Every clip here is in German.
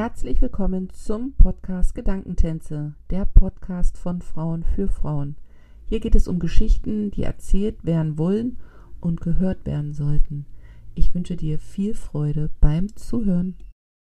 Herzlich willkommen zum Podcast Gedankentänze, der Podcast von Frauen für Frauen. Hier geht es um Geschichten, die erzählt werden wollen und gehört werden sollten. Ich wünsche dir viel Freude beim Zuhören.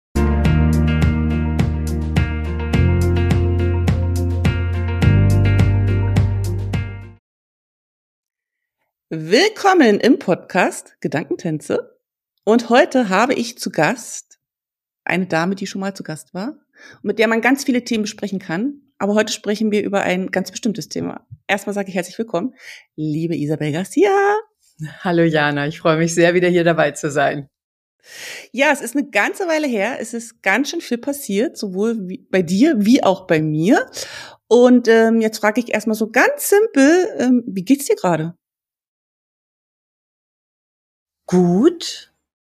Willkommen im Podcast Gedankentänze. Und heute habe ich zu Gast eine Dame, die schon mal zu Gast war und mit der man ganz viele Themen besprechen kann. Aber heute sprechen wir über ein ganz bestimmtes Thema. Erstmal sage ich herzlich willkommen, liebe Isabel Garcia. Hallo Jana, ich freue mich sehr, wieder hier dabei zu sein. Ja, es ist eine ganze Weile her. Es ist ganz schön viel passiert, sowohl bei dir wie auch bei mir. Und jetzt frage ich erstmal so ganz simpel, wie geht's dir gerade? Gut.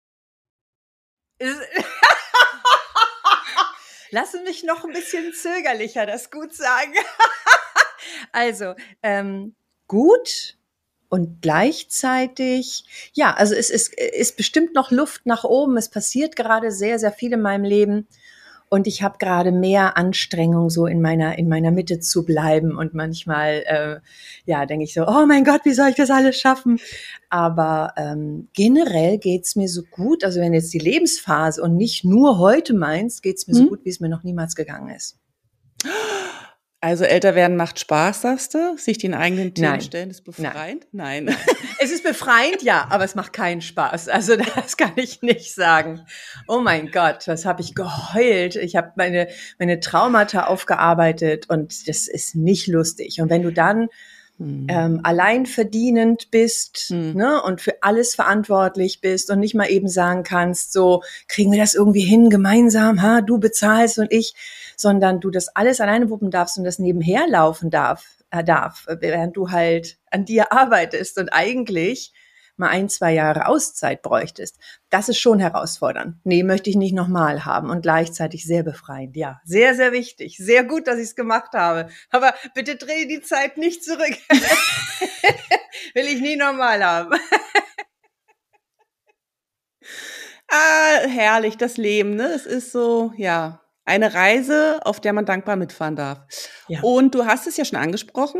Lassen mich noch ein bisschen zögerlicher das gut sagen. Also, gut und gleichzeitig, ja, also es ist bestimmt noch Luft nach oben. Es passiert gerade sehr, sehr viel in meinem Leben. Und ich habe gerade mehr Anstrengung, so in meiner Mitte zu bleiben. Und manchmal, denke ich so, oh mein Gott, wie soll ich das alles schaffen? Aber generell geht's mir so gut. Also wenn jetzt die Lebensphase und nicht nur heute meinst, geht's mir so gut, wie es mir noch niemals gegangen ist. Also älter werden macht Spaß, sagst du? Sich den eigenen Themen Nein. stellen, ist befreiend? Nein. Es ist befreiend, ja, aber es macht keinen Spaß. Also das kann ich nicht sagen. Oh mein Gott, was habe ich geheult. Ich habe meine Traumata aufgearbeitet und das ist nicht lustig. Und wenn du dann allein verdienend bist, ne, und für alles verantwortlich bist und nicht mal eben sagen kannst, so kriegen wir das irgendwie hin gemeinsam, du bezahlst und ich, sondern du das alles alleine wuppen darfst und das nebenher laufen darf, während du halt an dir arbeitest und eigentlich mal 1-2 Jahre Auszeit bräuchtest. Das ist schon herausfordernd. Nee, möchte ich nicht nochmal haben und gleichzeitig sehr befreiend. Ja, sehr, sehr wichtig. Sehr gut, dass ich es gemacht habe. Aber bitte dreh die Zeit nicht zurück. Will ich nie nochmal haben. Herrlich, das Leben, ne? Es ist so, ja, eine Reise, auf der man dankbar mitfahren darf. Ja. Und du hast es ja schon angesprochen,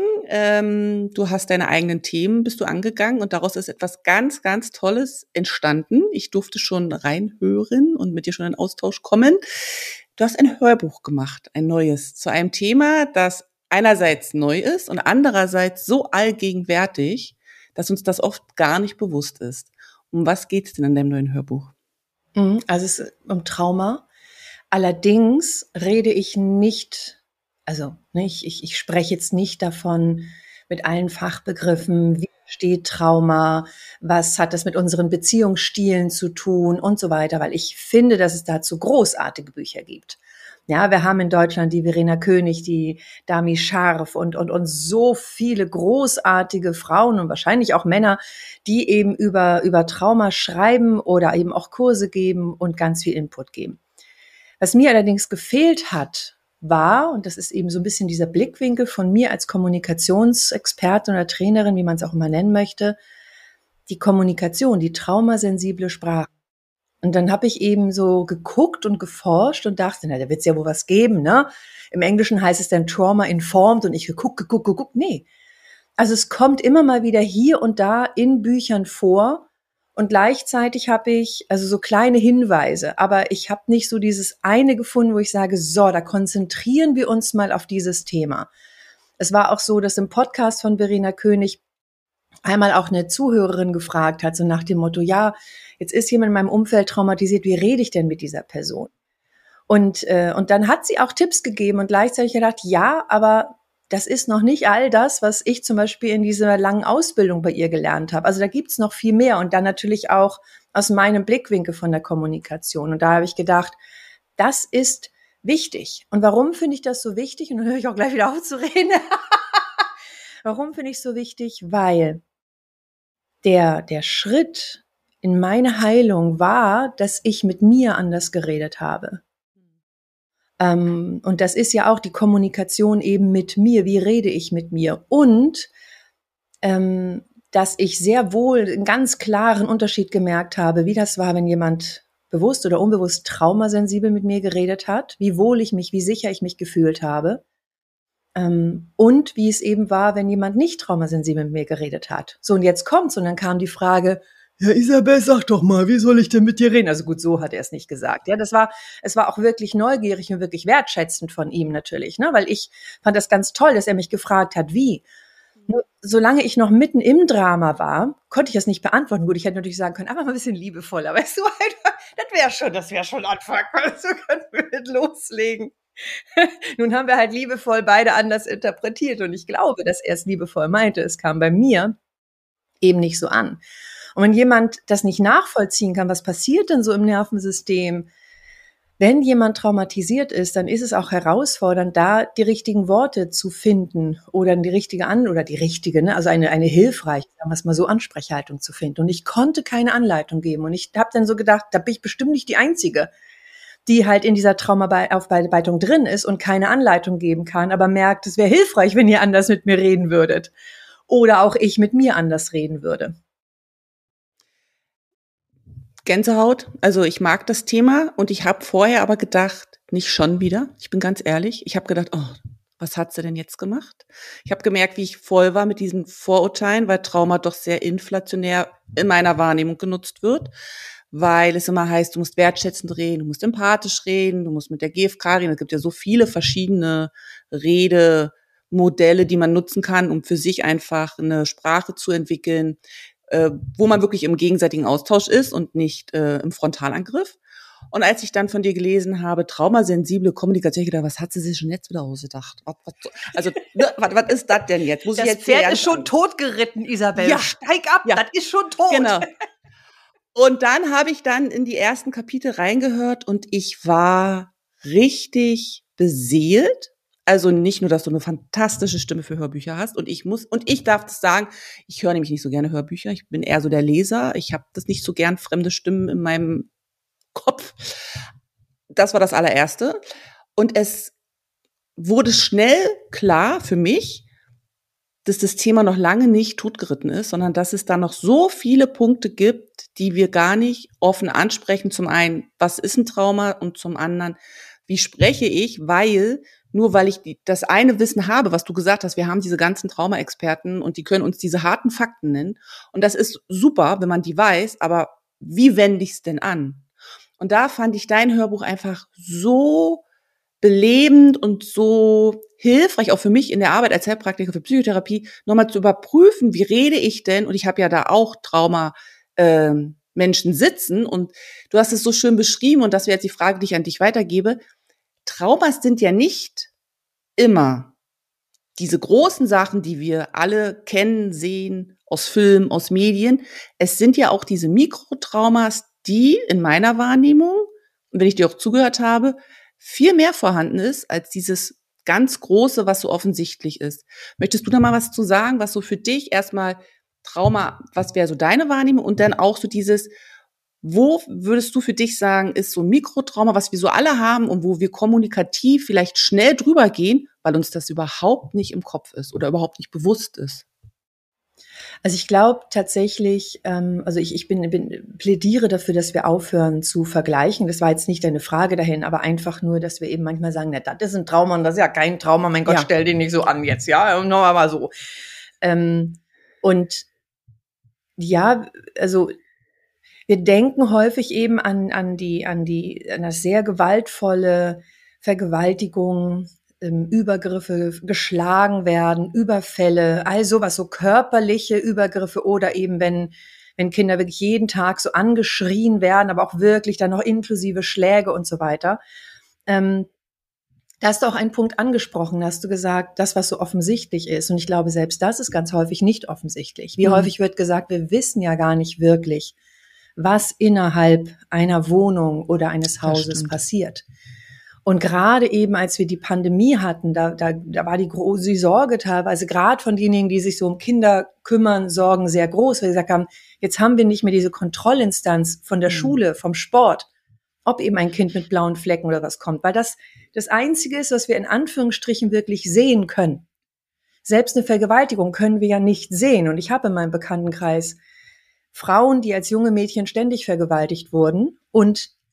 du hast deine eigenen Themen, bist du angegangen und daraus ist etwas ganz, ganz Tolles entstanden. Ich durfte schon reinhören und mit dir schon in Austausch kommen. Du hast ein Hörbuch gemacht, ein neues, zu einem Thema, das einerseits neu ist und andererseits so allgegenwärtig, dass uns das oft gar nicht bewusst ist. Um was geht es denn in deinem neuen Hörbuch? Also es ist um Trauma. Allerdings rede ich nicht, also ich spreche jetzt nicht davon mit allen Fachbegriffen, wie steht Trauma, was hat das mit unseren Beziehungsstilen zu tun und so weiter, weil ich finde, dass es dazu großartige Bücher gibt. Ja, wir haben in Deutschland die Verena König, die Dami Scharf und so viele großartige Frauen und wahrscheinlich auch Männer, die eben über Trauma schreiben oder eben auch Kurse geben und ganz viel Input geben. Was mir allerdings gefehlt hat, war, und das ist eben so ein bisschen dieser Blickwinkel von mir als Kommunikationsexpertin oder Trainerin, wie man es auch immer nennen möchte, die Kommunikation, die traumasensible Sprache. Und dann habe ich eben so geguckt und geforscht und dachte, na, da wird es ja wohl was geben, ne? Im Englischen heißt es dann Trauma-informed und ich geguckt, nee. Also es kommt immer mal wieder hier und da in Büchern vor und gleichzeitig habe ich also so kleine Hinweise, aber ich habe nicht so dieses eine gefunden, wo ich sage, so, da konzentrieren wir uns mal auf dieses Thema. Es war auch so, dass im Podcast von Verena König einmal auch eine Zuhörerin gefragt hat, so nach dem Motto, ja, jetzt ist jemand in meinem Umfeld traumatisiert, wie rede ich denn mit dieser Person? Und dann hat sie auch Tipps gegeben und gleichzeitig gedacht, ja, aber das ist noch nicht all das, was ich zum Beispiel in dieser langen Ausbildung bei ihr gelernt habe. Also da gibt's noch viel mehr und dann natürlich auch aus meinem Blickwinkel von der Kommunikation. Und da habe ich gedacht, das ist wichtig. Und warum finde ich das so wichtig? Und dann höre ich auch gleich wieder auf zu reden. Warum finde ich es so wichtig? Weil der Schritt in meine Heilung war, dass ich mit mir anders geredet habe. Und das ist ja auch die Kommunikation eben mit mir. Wie rede ich mit mir? Und dass ich sehr wohl einen ganz klaren Unterschied gemerkt habe, wie das war, wenn jemand bewusst oder unbewusst traumasensibel mit mir geredet hat, wie wohl ich mich, wie sicher ich mich gefühlt habe. Und wie es eben war, wenn jemand nicht traumasensibel mit mir geredet hat. So, und jetzt kommt's, und dann kam die Frage, ja, Isabel, sag doch mal, wie soll ich denn mit dir reden? Also gut, so hat er es nicht gesagt. Ja, es war auch wirklich neugierig und wirklich wertschätzend von ihm natürlich, ne, weil ich fand das ganz toll, dass er mich gefragt hat, wie. Nur, solange ich noch mitten im Drama war, konnte ich das nicht beantworten. Gut, ich hätte natürlich sagen können, aber mal ein bisschen liebevoller, weißt du, das wäre schon Anfang, so können wir mit loslegen. Nun haben wir halt liebevoll beide anders interpretiert, und ich glaube, dass er es liebevoll meinte. Es kam bei mir eben nicht so an. Und wenn jemand das nicht nachvollziehen kann, was passiert denn so im Nervensystem, wenn jemand traumatisiert ist, dann ist es auch herausfordernd, da die richtigen Worte zu finden oder die richtige ne, also eine hilfreiche, sagen wir es mal so, Ansprechhaltung zu finden. Und ich konnte keine Anleitung geben. Und ich habe dann so gedacht, da bin ich bestimmt nicht die Einzige, die halt in dieser Traumabearbeitung drin ist und keine Anleitung geben kann, aber merkt, es wäre hilfreich, wenn ihr anders mit mir reden würdet. Oder auch ich mit mir anders reden würde. Gänsehaut, also ich mag das Thema, und ich habe vorher aber gedacht, nicht schon wieder, ich bin ganz ehrlich, ich habe gedacht, oh, was hat sie denn jetzt gemacht? Ich habe gemerkt, wie ich voll war mit diesen Vorurteilen, weil Trauma doch sehr inflationär in meiner Wahrnehmung genutzt wird, weil es immer heißt, du musst wertschätzend reden, du musst empathisch reden, du musst mit der GfK reden. Es gibt ja so viele verschiedene Redemodelle, die man nutzen kann, um für sich einfach eine Sprache zu entwickeln, wo man wirklich im gegenseitigen Austausch ist und nicht im Frontalangriff. Und als ich dann von dir gelesen habe, traumasensible Kommunikation, ich gedacht, was hat sie sich schon jetzt wieder ausgedacht? Was ist das denn jetzt? Das Pferd ist schon totgeritten, Isabel. Ja. Steig ab, ja. Das ist schon tot. Genau. Und dann habe ich dann in die ersten Kapitel reingehört, und ich war richtig beseelt. Also nicht nur, dass du eine fantastische Stimme für Hörbücher hast, und ich darf das sagen, ich höre nämlich nicht so gerne Hörbücher, ich bin eher so der Leser, ich habe das nicht so gern, fremde Stimmen in meinem Kopf. Das war das allererste. Und es wurde schnell klar für mich, dass das Thema noch lange nicht totgeritten ist, sondern dass es da noch so viele Punkte gibt, die wir gar nicht offen ansprechen. Zum einen, was ist ein Trauma? Und zum anderen, wie spreche ich? Nur weil ich das eine Wissen habe, was du gesagt hast, wir haben diese ganzen Trauma-Experten und die können uns diese harten Fakten nennen. Und das ist super, wenn man die weiß, aber wie wende ich es denn an? Und da fand ich dein Hörbuch einfach so belebend und so hilfreich, auch für mich in der Arbeit als Heilpraktiker für Psychotherapie, nochmal zu überprüfen, wie rede ich denn? Und ich habe ja da auch Menschen sitzen, und du hast es so schön beschrieben, und das wäre jetzt die Frage, die ich an dich weitergebe. Traumas sind ja nicht immer diese großen Sachen, die wir alle kennen, sehen, aus Filmen, aus Medien. Es sind ja auch diese Mikrotraumas, die in meiner Wahrnehmung, und wenn ich dir auch zugehört habe, viel mehr vorhanden ist als dieses ganz Große, was so offensichtlich ist. Möchtest du da mal was zu sagen, was so für dich erstmal Trauma, was wäre so deine Wahrnehmung, und dann auch so dieses, wo würdest du für dich sagen, ist so ein Mikrotrauma, was wir so alle haben und wo wir kommunikativ vielleicht schnell drüber gehen, weil uns das überhaupt nicht im Kopf ist oder überhaupt nicht bewusst ist? Also ich glaube tatsächlich, ich plädiere dafür, dass wir aufhören zu vergleichen. Das war jetzt nicht deine Frage dahin, aber einfach nur, dass wir eben manchmal sagen, na, das ist ein Trauma und das ist ja kein Trauma, mein Gott, stell den nicht so an jetzt, ja, noch aber so. Und ja, also wir denken häufig eben an das sehr gewaltvolle Vergewaltigung, Übergriffe, geschlagen werden, Überfälle, all sowas, so körperliche Übergriffe, oder eben wenn Kinder wirklich jeden Tag so angeschrien werden, aber auch wirklich dann noch inklusive Schläge und so weiter. Da hast du auch einen Punkt angesprochen, da hast du gesagt, das, was so offensichtlich ist. Und ich glaube, selbst das ist ganz häufig nicht offensichtlich. Wie häufig wird gesagt, wir wissen ja gar nicht wirklich, was innerhalb einer Wohnung oder eines Hauses passiert. Und gerade eben, als wir die Pandemie hatten, da war die Sorge teilweise, gerade von denjenigen, die sich so um Kinder kümmern, Sorgen sehr groß, weil sie gesagt haben, jetzt haben wir nicht mehr diese Kontrollinstanz von der Schule, vom Sport, ob eben ein Kind mit blauen Flecken oder was kommt, weil das Einzige ist, was wir in Anführungsstrichen wirklich sehen können. Selbst eine Vergewaltigung können wir ja nicht sehen. Und ich habe in meinem Bekanntenkreis Frauen, die als junge Mädchen ständig vergewaltigt wurden und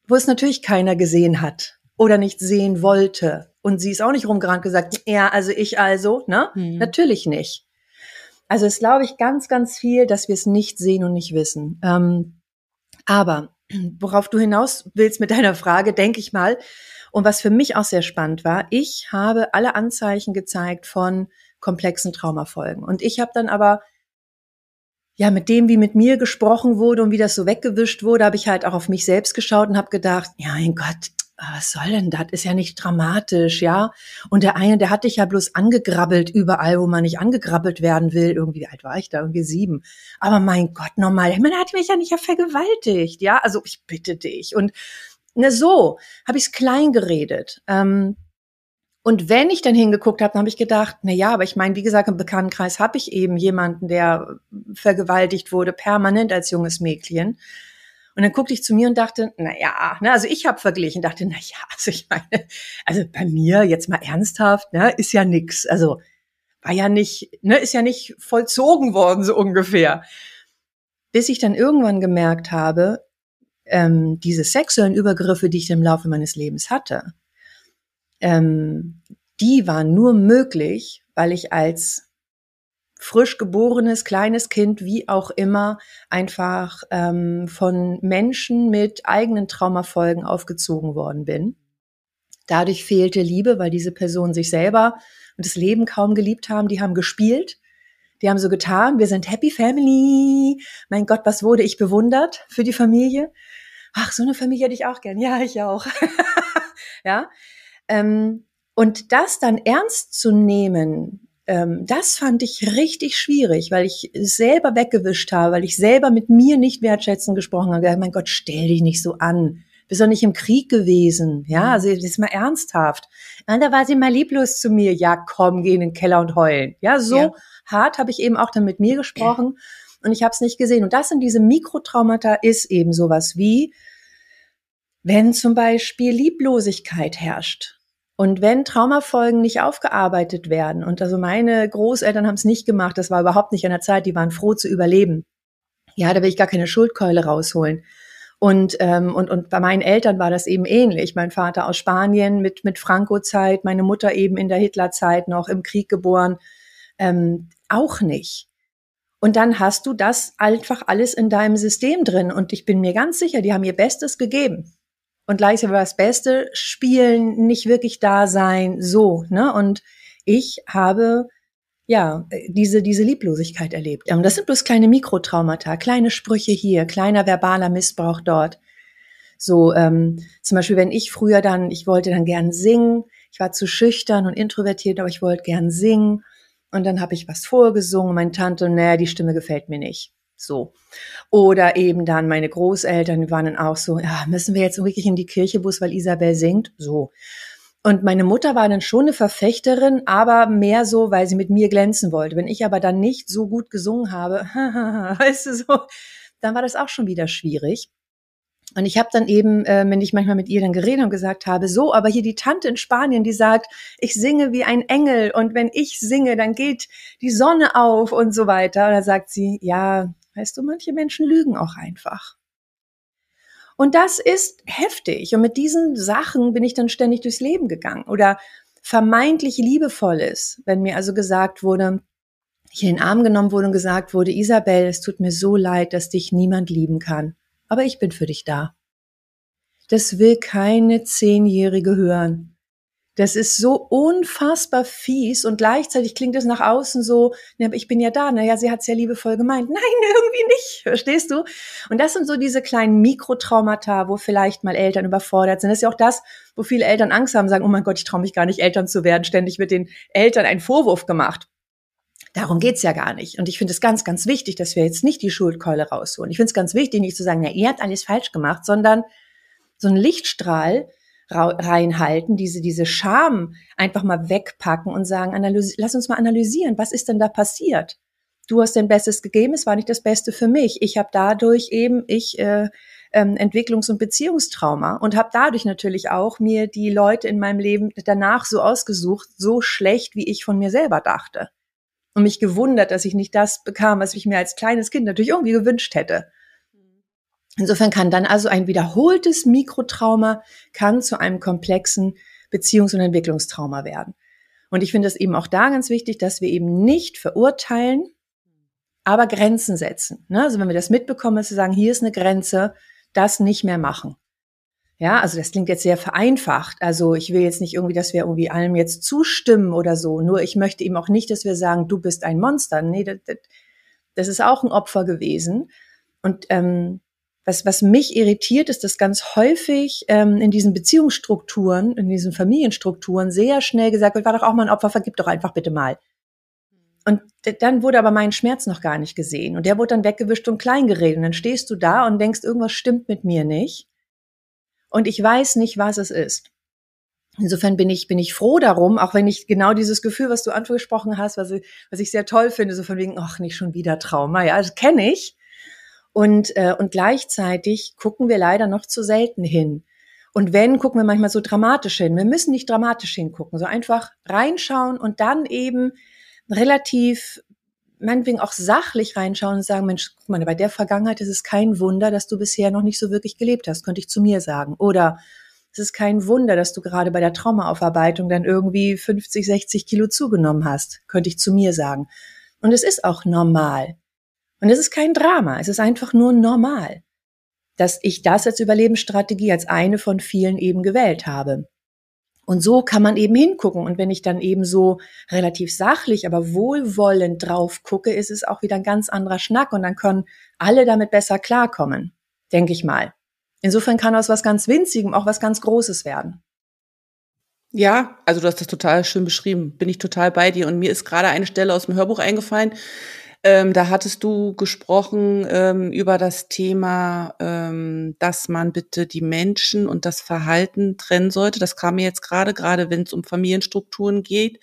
wo es natürlich keiner gesehen hat oder nicht sehen wollte. Und sie ist auch nicht rumgerannt gesagt, ja, also ich also, ne? Natürlich nicht. Also es glaube ich ganz, ganz viel, dass wir es nicht sehen und nicht wissen. Aber worauf du hinaus willst mit deiner Frage, denke ich mal, und was für mich auch sehr spannend war, ich habe alle Anzeichen gezeigt von komplexen Traumafolgen. Und ich habe dann aber, ja, mit dem, wie mit mir gesprochen wurde und wie das so weggewischt wurde, habe ich halt auch auf mich selbst geschaut und habe gedacht, ja, mein Gott, was soll denn das? Ist ja nicht dramatisch, ja. Und der eine, der hat dich ja bloß angegrabbelt überall, wo man nicht angegrabbelt werden will. Irgendwie, wie alt war ich da? Irgendwie 7. Aber mein Gott, normal. Man hat mich ja nicht vergewaltigt, ja. Also ich bitte dich. Und so habe ich es klein geredet. Und wenn ich dann hingeguckt habe, dann habe ich gedacht, na ja, aber ich meine, wie gesagt, im Bekanntenkreis habe ich eben jemanden, der vergewaltigt wurde, permanent als junges Mädchen. Und dann guckte ich zu mir und dachte, na ja, ne, also ich habe verglichen, dachte, na ja, also ich meine, also bei mir jetzt mal ernsthaft, ne, ist ja nix, also war ja nicht, ne, ist ja nicht vollzogen worden so ungefähr. Bis ich dann irgendwann gemerkt habe, diese sexuellen Übergriffe, die ich im Laufe meines Lebens hatte, die waren nur möglich, weil ich als frisch geborenes, kleines Kind, wie auch immer, einfach von Menschen mit eigenen Traumafolgen aufgezogen worden bin. Dadurch fehlte Liebe, weil diese Personen sich selber und das Leben kaum geliebt haben. Die haben gespielt, die haben so getan, wir sind Happy Family. Mein Gott, was wurde ich bewundert für die Familie? Ach, so eine Familie hätte ich auch gern. Ja, ich auch. Ja. Und das dann ernst zu nehmen, das fand ich richtig schwierig, weil ich es selber weggewischt habe, weil ich selber mit mir nicht wertschätzend gesprochen habe. Mein Gott, stell dich nicht so an. Bist doch nicht im Krieg gewesen. Ja, also jetzt mal ernsthaft. Und da war sie mal lieblos zu mir. Ja, komm, geh in den Keller und heulen. Ja, so hart habe ich eben auch dann mit mir gesprochen und ich habe es nicht gesehen. Und das sind diese Mikrotraumata, ist eben sowas wie, wenn zum Beispiel Lieblosigkeit herrscht. Und wenn Traumafolgen nicht aufgearbeitet werden, und also meine Großeltern haben es nicht gemacht, das war überhaupt nicht an der Zeit, die waren froh zu überleben. Ja, da will ich gar keine Schuldkeule rausholen. Und bei meinen Eltern war das eben ähnlich. Mein Vater aus Spanien mit Franco-Zeit, meine Mutter eben in der Hitlerzeit noch im Krieg geboren, auch nicht. Und dann hast du das einfach alles in deinem System drin. Und ich bin mir ganz sicher, die haben ihr Bestes gegeben. Und gleichzeitig war das Beste, spielen, nicht wirklich da sein, so, ne? Und ich habe, ja, diese Lieblosigkeit erlebt. Das sind bloß kleine Mikrotraumata, kleine Sprüche hier, kleiner verbaler Missbrauch dort. So, zum Beispiel, wenn ich früher ich wollte dann gern singen, ich war zu schüchtern und introvertiert, aber ich wollte gern singen. Und dann habe ich was vorgesungen, meine Tante, naja, die Stimme gefällt mir nicht. So. Oder eben dann meine Großeltern, die waren dann auch so, ja, müssen wir jetzt wirklich in die Kirche, bloß weil Isabel singt? So. Und meine Mutter war dann schon eine Verfechterin, aber mehr so, weil sie mit mir glänzen wollte. Wenn ich aber dann nicht so gut gesungen habe, weißt du so, dann war das auch schon wieder schwierig. Und ich habe dann eben, wenn ich manchmal mit ihr dann geredet und gesagt habe, so, aber hier die Tante in Spanien, die sagt, ich singe wie ein Engel und wenn ich singe, dann geht die Sonne auf und so weiter. Und da sagt sie, ja, weißt du, manche Menschen lügen auch einfach. Und das ist heftig. Und mit diesen Sachen bin ich dann ständig durchs Leben gegangen. Oder vermeintlich Liebevolles, wenn mir also gesagt wurde, ich in den Arm genommen wurde und gesagt wurde, Isabel, es tut mir so leid, dass dich niemand lieben kann. Aber ich bin für dich da. Das will keine 10-Jährige hören. Das ist so unfassbar fies und gleichzeitig klingt es nach außen so, ja, aber ich bin ja da, naja, sie hat es ja liebevoll gemeint. Nein, irgendwie nicht, verstehst du? Und das sind so diese kleinen Mikrotraumata, wo vielleicht mal Eltern überfordert sind. Das ist ja auch das, wo viele Eltern Angst haben, sagen, oh mein Gott, ich traue mich gar nicht, Eltern zu werden. Ständig wird den Eltern ein Vorwurf gemacht. Darum geht's ja gar nicht. Und ich finde es ganz, ganz wichtig, dass wir jetzt nicht die Schuldkeule rausholen. Ich finde es ganz wichtig, nicht zu sagen, na, ihr habt alles falsch gemacht, sondern so einen Lichtstrahl reinhalten, diese Scham einfach mal wegpacken und sagen, lass uns mal analysieren, was ist denn da passiert? Du hast dein Bestes gegeben, es war nicht das Beste für mich. Ich habe dadurch eben, Entwicklungs- und Beziehungstrauma und habe dadurch natürlich auch mir die Leute in meinem Leben danach so ausgesucht, so schlecht, wie ich von mir selber dachte. Und mich gewundert, dass ich nicht das bekam, was ich mir als kleines Kind natürlich irgendwie gewünscht hätte. Insofern kann dann also ein wiederholtes Mikrotrauma kann zu einem komplexen Beziehungs- und Entwicklungstrauma werden. Und ich finde es eben auch da ganz wichtig, dass wir eben nicht verurteilen, aber Grenzen setzen. Also wenn wir das mitbekommen, dass wir sagen, hier ist eine Grenze, das nicht mehr machen. Ja, also das klingt jetzt sehr vereinfacht. Also ich will jetzt nicht irgendwie, dass wir irgendwie allem jetzt zustimmen oder so. Nur ich möchte eben auch nicht, dass wir sagen, du bist ein Monster. Nee, das ist auch ein Opfer gewesen. Und was mich irritiert, ist, dass ganz häufig in diesen Beziehungsstrukturen, in diesen Familienstrukturen sehr schnell gesagt wird, war doch auch mal ein Opfer, vergib doch einfach bitte mal. Und dann wurde aber mein Schmerz noch gar nicht gesehen. Und der wurde dann weggewischt und klein geredet. Und dann stehst du da und denkst, irgendwas stimmt mit mir nicht. Und ich weiß nicht, was es ist. Insofern bin ich froh darum, auch wenn ich genau dieses Gefühl, was du angesprochen hast, was ich sehr toll finde, so von wegen, ach, nicht schon wieder Trauma. Ja, das kenne ich. Und gleichzeitig gucken wir leider noch zu selten hin. Und wenn, gucken wir manchmal so dramatisch hin. Wir müssen nicht dramatisch hingucken, so einfach reinschauen und dann eben relativ, meinetwegen auch sachlich reinschauen und sagen, Mensch, guck mal, bei der Vergangenheit ist es kein Wunder, dass du bisher noch nicht so wirklich gelebt hast, könnte ich zu mir sagen. Oder es ist kein Wunder, dass du gerade bei der Traumaaufarbeitung dann irgendwie 50, 60 Kilo zugenommen hast, könnte ich zu mir sagen. Und es ist auch normal. Und es ist kein Drama, es ist einfach nur normal, dass ich das als Überlebensstrategie, als eine von vielen eben gewählt habe. Und so kann man eben hingucken. Und wenn ich dann eben so relativ sachlich, aber wohlwollend drauf gucke, ist es auch wieder ein ganz anderer Schnack. Und dann können alle damit besser klarkommen, denke ich mal. Insofern kann aus was ganz Winzigem auch was ganz Großes werden. Ja, also du hast das total schön beschrieben. Bin ich total bei dir. Und mir ist gerade eine Stelle aus dem Hörbuch eingefallen. Da hattest du gesprochen über das Thema, dass man bitte die Menschen und das Verhalten trennen sollte. Das kam mir jetzt gerade wenn es um Familienstrukturen geht.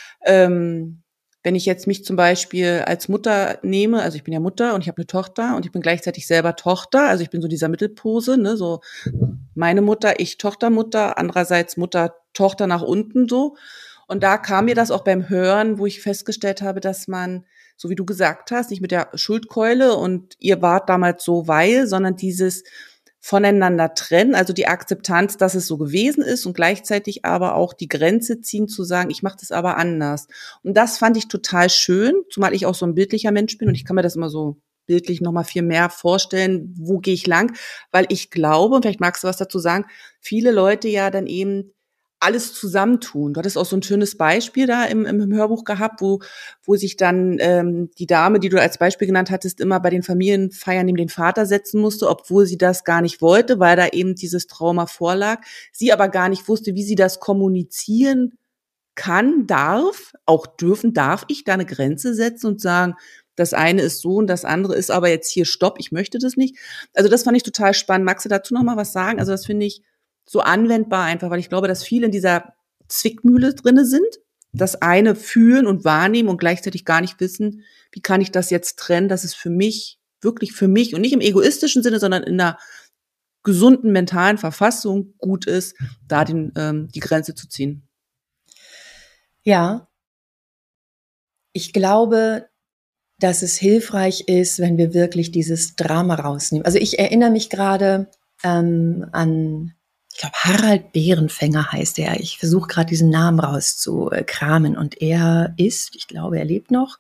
Wenn ich jetzt mich zum Beispiel als Mutter nehme, also ich bin ja Mutter und ich habe eine Tochter und ich bin gleichzeitig selber Tochter, also ich bin so dieser Mittelpose, ne, so meine Mutter, ich Tochtermutter, andererseits Mutter, Tochter nach unten so. Und da kam mir das auch beim Hören, wo ich festgestellt habe, dass man, so wie du gesagt hast, nicht mit der Schuldkeule und ihr wart damals so, weil, sondern dieses voneinander trennen, also die Akzeptanz, dass es so gewesen ist und gleichzeitig aber auch die Grenze ziehen, zu sagen, ich mache das aber anders. Und das fand ich total schön, zumal ich auch so ein bildlicher Mensch bin und ich kann mir das immer so bildlich noch mal viel mehr vorstellen, wo gehe ich lang, weil ich glaube, und vielleicht magst du was dazu sagen, viele Leute ja dann eben alles zusammentun. Du hattest auch so ein schönes Beispiel da im Hörbuch gehabt, wo sich dann die Dame, die du als Beispiel genannt hattest, immer bei den Familienfeiern neben den Vater setzen musste, obwohl sie das gar nicht wollte, weil da eben dieses Trauma vorlag. Sie aber gar nicht wusste, wie sie das kommunizieren kann, darf ich da eine Grenze setzen und sagen, das eine ist so und das andere ist aber jetzt hier Stopp, ich möchte das nicht. Also das fand ich total spannend. Magst du dazu noch mal was sagen? Also das finde ich so anwendbar einfach, weil ich glaube, dass viele in dieser Zwickmühle drinne sind, das eine fühlen und wahrnehmen und gleichzeitig gar nicht wissen, wie kann ich das jetzt trennen, dass es für mich, wirklich für mich und nicht im egoistischen Sinne, sondern in einer gesunden mentalen Verfassung gut ist, da die Grenze zu ziehen. Ja, ich glaube, dass es hilfreich ist, wenn wir wirklich dieses Drama rausnehmen. Also ich erinnere mich gerade an, ich glaube, Harald Bärenfänger heißt er. Ich versuche gerade diesen Namen rauszukramen. Und er ist, ich glaube, er lebt noch,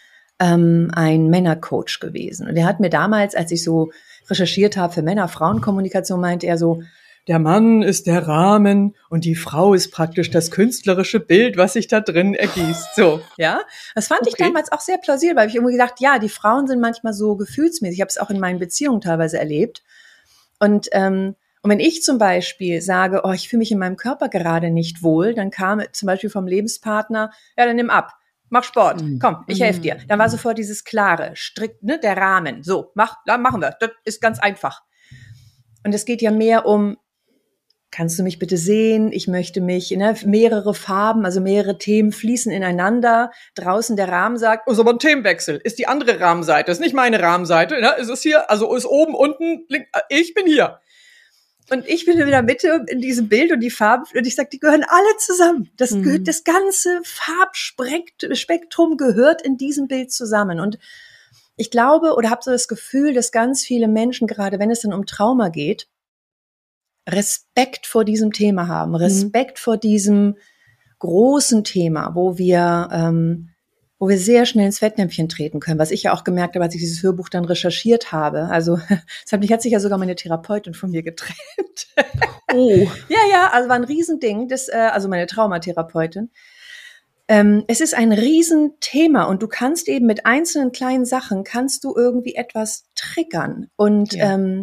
ein Männercoach gewesen. Und er hat mir damals, als ich so recherchiert habe für Männer-Frauen-Kommunikation, meinte er so, der Mann ist der Rahmen und die Frau ist praktisch das künstlerische Bild, was sich da drin ergießt. So, ja. Das fand ich damals auch sehr plausibel, weil ich irgendwie gedacht, ja, die Frauen sind manchmal so gefühlsmäßig. Ich habe es auch in meinen Beziehungen teilweise erlebt. Und wenn ich zum Beispiel sage, oh, ich fühle mich in meinem Körper gerade nicht wohl, dann kam zum Beispiel vom Lebenspartner, ja, dann nimm ab, mach Sport, komm, ich helfe dir. Dann war sofort dieses klare, strikt, ne, der Rahmen. So, machen wir. Das ist ganz einfach. Und es geht ja mehr um, kannst du mich bitte sehen? Ich möchte mich, ne, mehrere Farben, also mehrere Themen fließen ineinander. Draußen der Rahmen sagt, oh, ist aber ein Themenwechsel. Ist die andere Rahmenseite, ist nicht meine Rahmenseite. Ne? Ist es hier, also ist oben, unten, ich bin hier. Und ich bin in der Mitte in diesem Bild und die Farben, und ich sage, die gehören alle zusammen. Das gehört, das ganze Farbspektrum gehört in diesem Bild zusammen. Und ich glaube oder habe so das Gefühl, dass ganz viele Menschen, gerade wenn es dann um Trauma geht, Respekt vor diesem Thema haben, Respekt vor diesem großen Thema, wo wir sehr schnell ins Fettnäpfchen treten können, was ich ja auch gemerkt habe, als ich dieses Hörbuch dann recherchiert habe. Also hat sich ja sogar meine Therapeutin von mir getrennt. Oh. Ja, also war ein Riesending, also meine Traumatherapeutin. Es ist ein Riesenthema und du kannst eben mit einzelnen kleinen Sachen, kannst du irgendwie etwas triggern und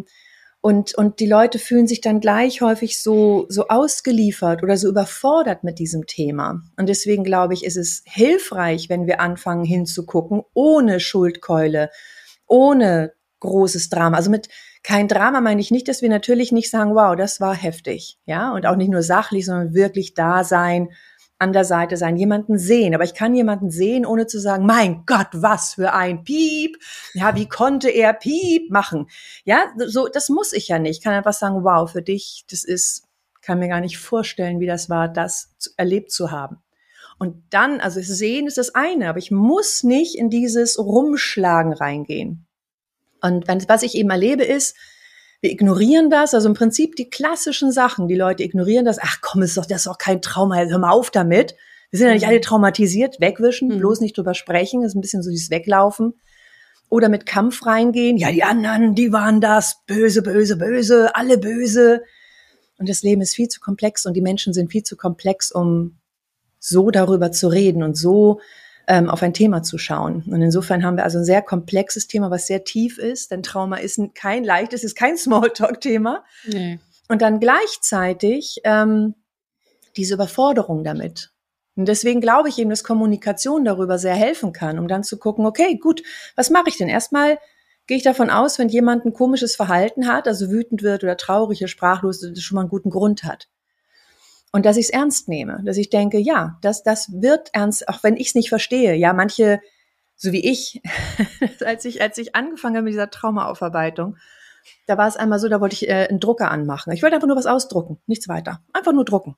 die Leute fühlen sich dann gleich häufig so ausgeliefert oder so überfordert mit diesem Thema. Und deswegen glaube ich, ist es hilfreich, wenn wir anfangen hinzugucken, ohne Schuldkeule, ohne großes Drama. Also mit kein Drama meine ich nicht, dass wir natürlich nicht sagen, wow, das war heftig, ja, und auch nicht nur sachlich, sondern wirklich da sein, an der Seite sein, jemanden sehen. Aber ich kann jemanden sehen, ohne zu sagen, mein Gott, was für ein Piep. Ja, wie konnte er Piep machen? Ja, so, das muss ich ja nicht. Ich kann einfach sagen, wow, für dich, kann mir gar nicht vorstellen, wie das war, das erlebt zu haben. Und dann, also sehen ist das eine, aber ich muss nicht in dieses Rumschlagen reingehen. Und was ich eben erlebe ist, wir ignorieren das, also im Prinzip die klassischen Sachen, die Leute ignorieren das, ach komm, das ist doch kein Trauma, hör mal auf damit. Wir sind ja nicht alle traumatisiert, wegwischen, bloß nicht drüber sprechen, das ist ein bisschen so dieses Weglaufen. Oder mit Kampf reingehen, ja, die anderen, die waren das, böse, böse, böse, alle böse. Und das Leben ist viel zu komplex und die Menschen sind viel zu komplex, um so darüber zu reden und so auf ein Thema zu schauen. Und insofern haben wir also ein sehr komplexes Thema, was sehr tief ist, denn Trauma ist kein leichtes, ist kein Smalltalk-Thema. Nee. Und dann gleichzeitig diese Überforderung damit. Und deswegen glaube ich eben, dass Kommunikation darüber sehr helfen kann, um dann zu gucken, okay, gut, was mache ich denn? Erstmal gehe ich davon aus, wenn jemand ein komisches Verhalten hat, also wütend wird oder traurig oder sprachlos, dass das schon mal einen guten Grund hat. Und dass ich es ernst nehme, dass ich denke, ja, das wird ernst, auch wenn ich es nicht verstehe. Ja, manche, so wie ich, als ich angefangen habe mit dieser Traumaaufarbeitung, da war es einmal so, da wollte ich einen Drucker anmachen. Ich wollte einfach nur was ausdrucken, nichts weiter. Einfach nur drucken.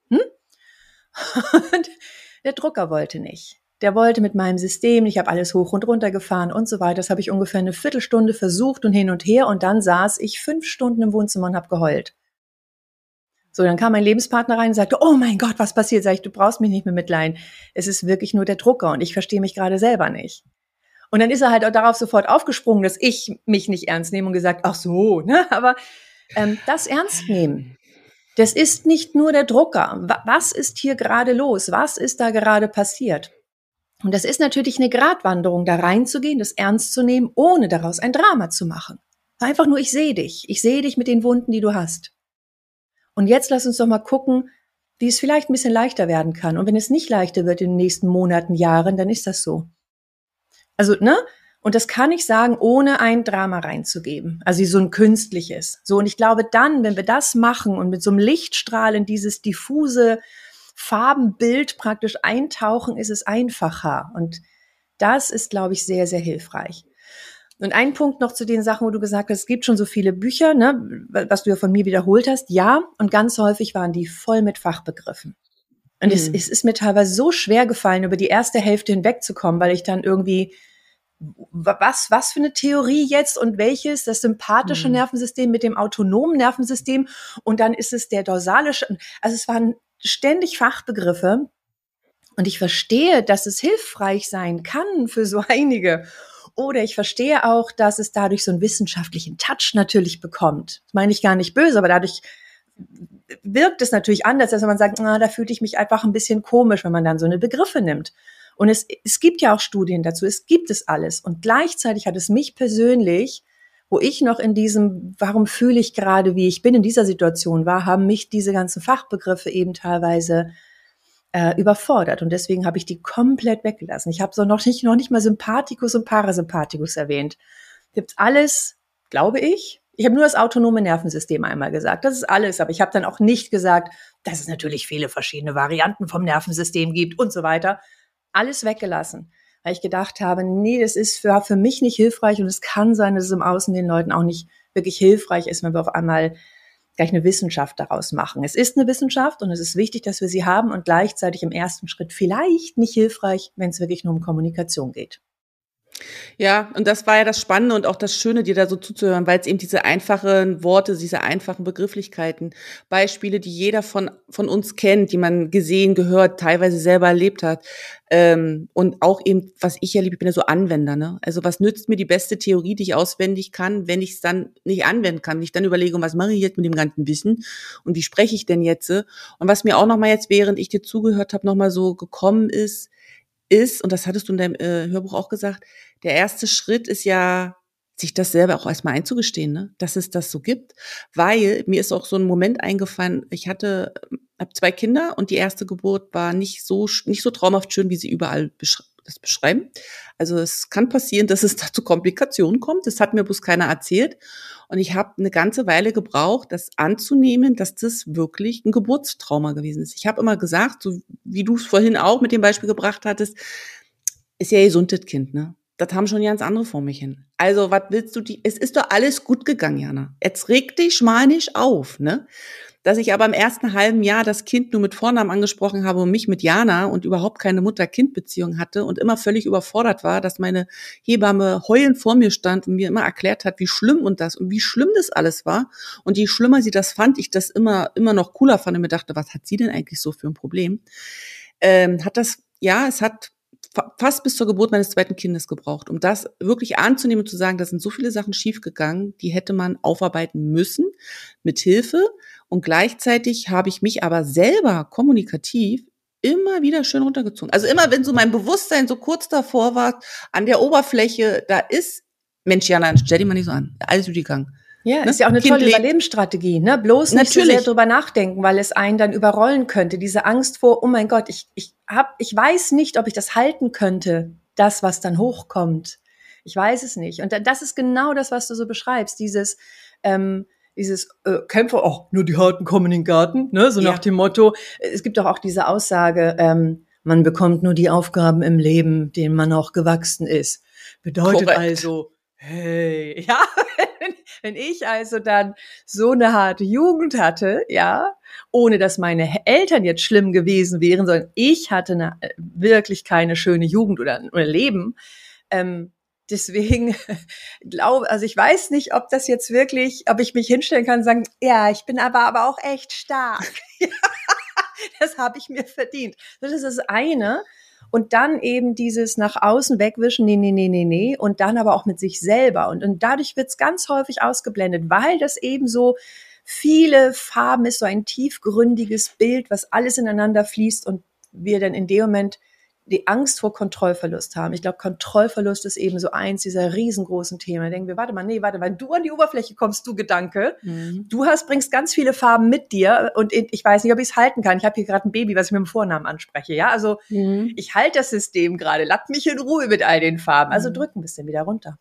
Und der Drucker wollte nicht. Der wollte mit meinem System, ich habe alles hoch und runter gefahren und so weiter. Das habe ich ungefähr eine Viertelstunde versucht und hin und her. Und dann saß ich 5 Stunden im Wohnzimmer und habe geheult. So, dann kam mein Lebenspartner rein und sagte, oh mein Gott, was passiert? Sag ich, du brauchst mich nicht mehr mitleihen. Es ist wirklich nur der Drucker und ich verstehe mich gerade selber nicht. Und dann ist er halt auch darauf sofort aufgesprungen, dass ich mich nicht ernst nehme und gesagt, ach so, ne? Aber das ernst nehmen, das ist nicht nur der Drucker. Was ist hier gerade los? Was ist da gerade passiert? Und das ist natürlich eine Gratwanderung, da reinzugehen, das ernst zu nehmen, ohne daraus ein Drama zu machen. Einfach nur, ich sehe dich. Ich sehe dich mit den Wunden, die du hast. Und jetzt lass uns doch mal gucken, wie es vielleicht ein bisschen leichter werden kann. Und wenn es nicht leichter wird in den nächsten Monaten, Jahren, dann ist das so. Also, ne? Und das kann ich sagen, ohne ein Drama reinzugeben. Also so ein künstliches. So, und ich glaube dann, wenn wir das machen und mit so einem Lichtstrahl in dieses diffuse Farbenbild praktisch eintauchen, ist es einfacher. Und das ist, glaube ich, sehr, sehr hilfreich. Und ein Punkt noch zu den Sachen, wo du gesagt hast, es gibt schon so viele Bücher, ne, was du ja von mir wiederholt hast. Ja, und ganz häufig waren die voll mit Fachbegriffen. Und es ist mir teilweise so schwer gefallen, über die erste Hälfte hinwegzukommen, weil ich dann irgendwie, was für eine Theorie jetzt und welches, das sympathische Nervensystem mit dem autonomen Nervensystem und dann ist es der dorsalische, also es waren ständig Fachbegriffe und ich verstehe, dass es hilfreich sein kann für so einige. Oder ich verstehe auch, dass es dadurch so einen wissenschaftlichen Touch natürlich bekommt. Das meine ich gar nicht böse, aber dadurch wirkt es natürlich anders, als wenn man sagt, da fühlte ich mich einfach ein bisschen komisch, wenn man dann so eine Begriffe nimmt. Und es gibt ja auch Studien dazu, es gibt es alles. Und gleichzeitig hat es mich persönlich, wo ich noch in diesem, warum fühle ich gerade, wie ich bin, in dieser Situation war, haben mich diese ganzen Fachbegriffe eben teilweise überfordert. Und deswegen habe ich die komplett weggelassen. Ich habe so noch nicht mal Sympathikus und Parasympathikus erwähnt. Gibt's alles, glaube ich. Ich habe nur das autonome Nervensystem einmal gesagt. Das ist alles. Aber ich habe dann auch nicht gesagt, dass es natürlich viele verschiedene Varianten vom Nervensystem gibt und so weiter. Alles weggelassen. Weil ich gedacht habe, nee, das ist für mich nicht hilfreich und es kann sein, dass es im Außen den Leuten auch nicht wirklich hilfreich ist, wenn wir auf einmal gleich eine Wissenschaft daraus machen. Es ist eine Wissenschaft und es ist wichtig, dass wir sie haben und gleichzeitig im ersten Schritt vielleicht nicht hilfreich, wenn es wirklich nur um Kommunikation geht. Ja, und das war ja das Spannende und auch das Schöne, dir da so zuzuhören, weil es eben diese einfachen Worte, diese einfachen Begrifflichkeiten, Beispiele, die jeder von uns kennt, die man gesehen, gehört, teilweise selber erlebt hat. Und auch eben, was ich ja liebe, ich bin ja so Anwender, ne? Also was nützt mir die beste Theorie, die ich auswendig kann, wenn ich es dann nicht anwenden kann, wenn ich dann überlege, und was mache ich jetzt mit dem ganzen Wissen und wie spreche ich denn jetzt? Und was mir auch nochmal jetzt, während ich dir zugehört habe, nochmal so gekommen ist, und das hattest du in deinem Hörbuch auch gesagt, der erste Schritt ist ja, sich das selber auch erstmal einzugestehen, ne? Dass es das so gibt. Weil mir ist auch so ein Moment eingefallen, habe 2 Kinder und die erste Geburt war nicht so traumhaft schön, wie sie überall das beschreiben. Also es kann passieren, dass es da zu Komplikationen kommt. Das hat mir bloß keiner erzählt. Und ich habe eine ganze Weile gebraucht, das anzunehmen, dass das wirklich ein Geburtstrauma gewesen ist. Ich habe immer gesagt, so wie du es vorhin auch mit dem Beispiel gebracht hattest, ist ja gesund, das Kind, ne? Das haben schon ganz andere vor mich hin. Also, was willst du es ist doch alles gut gegangen, Jana. Jetzt reg dich mal nicht auf, ne? Dass ich aber im ersten halben Jahr das Kind nur mit Vornamen angesprochen habe und mich mit Jana und überhaupt keine Mutter-Kind-Beziehung hatte und immer völlig überfordert war, dass meine Hebamme heulend vor mir stand und mir immer erklärt hat, wie schlimm wie schlimm das alles war. Und je schlimmer sie das fand, ich das immer noch cooler fand und mir dachte, was hat sie denn eigentlich so für ein Problem? Es hat fast bis zur Geburt meines zweiten Kindes gebraucht, um das wirklich anzunehmen und zu sagen, da sind so viele Sachen schiefgegangen, die hätte man aufarbeiten müssen mit Hilfe. Und gleichzeitig habe ich mich aber selber kommunikativ immer wieder schön runtergezogen. Also immer, wenn so mein Bewusstsein so kurz davor war, an der Oberfläche, da ist, Mensch, Jana, stell dich mal nicht so an, alles über die Gang. Ja, ist ja auch eine tolle Überlebensstrategie, ne? Bloß nicht so sehr drüber nachdenken, weil es einen dann überrollen könnte. Diese Angst vor, oh mein Gott, ich weiß nicht, ob ich das halten könnte, das, was dann hochkommt. Ich weiß es nicht. Und das ist genau das, was du so beschreibst, dieses Kämpfer, nur die Harten kommen in den Garten, ne? So nach dem Motto. Es gibt doch auch diese Aussage, man bekommt nur die Aufgaben im Leben, denen man auch gewachsen ist. Bedeutet korrekt. Also, hey, ja, wenn ich also dann so eine harte Jugend hatte, ja, ohne dass meine Eltern jetzt schlimm gewesen wären, sondern ich hatte wirklich keine schöne Jugend oder Leben, deswegen also ich weiß nicht, ob das jetzt wirklich, ob ich mich hinstellen kann und sagen, ja, ich bin aber auch echt stark. Das habe ich mir verdient. Das ist das eine. Und dann eben dieses nach außen wegwischen, nee, und dann aber auch mit sich selber. Und dadurch wird's ganz häufig ausgeblendet, weil das eben so viele Farben ist, so ein tiefgründiges Bild, was alles ineinander fließt und wir dann in dem Moment die Angst vor Kontrollverlust haben. Ich glaube, Kontrollverlust ist eben so eins dieser riesengroßen Themen. Da denken wir, warte mal, wenn du an die Oberfläche kommst, du Gedanke, du bringst ganz viele Farben mit dir und ich weiß nicht, ob ich es halten kann. Ich habe hier gerade ein Baby, was ich mit dem Vornamen anspreche. Ja, also ich halte das System gerade. Lasst mich in Ruhe mit all den Farben. Also drück ein bisschen wieder runter.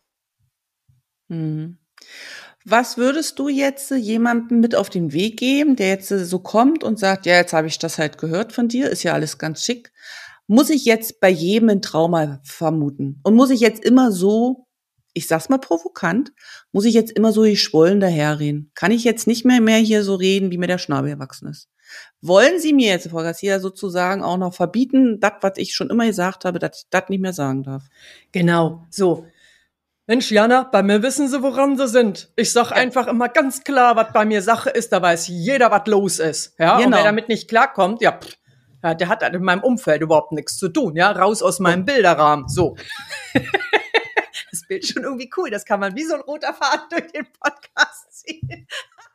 Was würdest du jetzt jemandem mit auf den Weg geben, der jetzt so kommt und sagt, ja, jetzt habe ich das halt gehört von dir, ist ja alles ganz schick. Muss ich jetzt bei jedem ein Trauma vermuten? Und muss ich jetzt immer so, ich sag's mal provokant, muss ich jetzt immer so geschwollen daherreden? Kann ich jetzt nicht mehr hier so reden, wie mir der Schnabel gewachsen ist? Wollen Sie mir jetzt, Frau Garcia, sozusagen auch noch verbieten, das, was ich schon immer gesagt habe, dass ich das nicht mehr sagen darf? Genau, so. Mensch, Jana, bei mir wissen Sie, woran Sie sind. Ich sag einfach immer ganz klar, was bei mir Sache ist, da weiß jeder, was los ist. Ja, genau. Und wer damit nicht klarkommt, der hat halt in meinem Umfeld überhaupt nichts zu tun, ja, raus aus meinem Bilderrahmen, so. Das Bild ist schon irgendwie cool, das kann man wie so ein roter Faden durch den Podcast ziehen.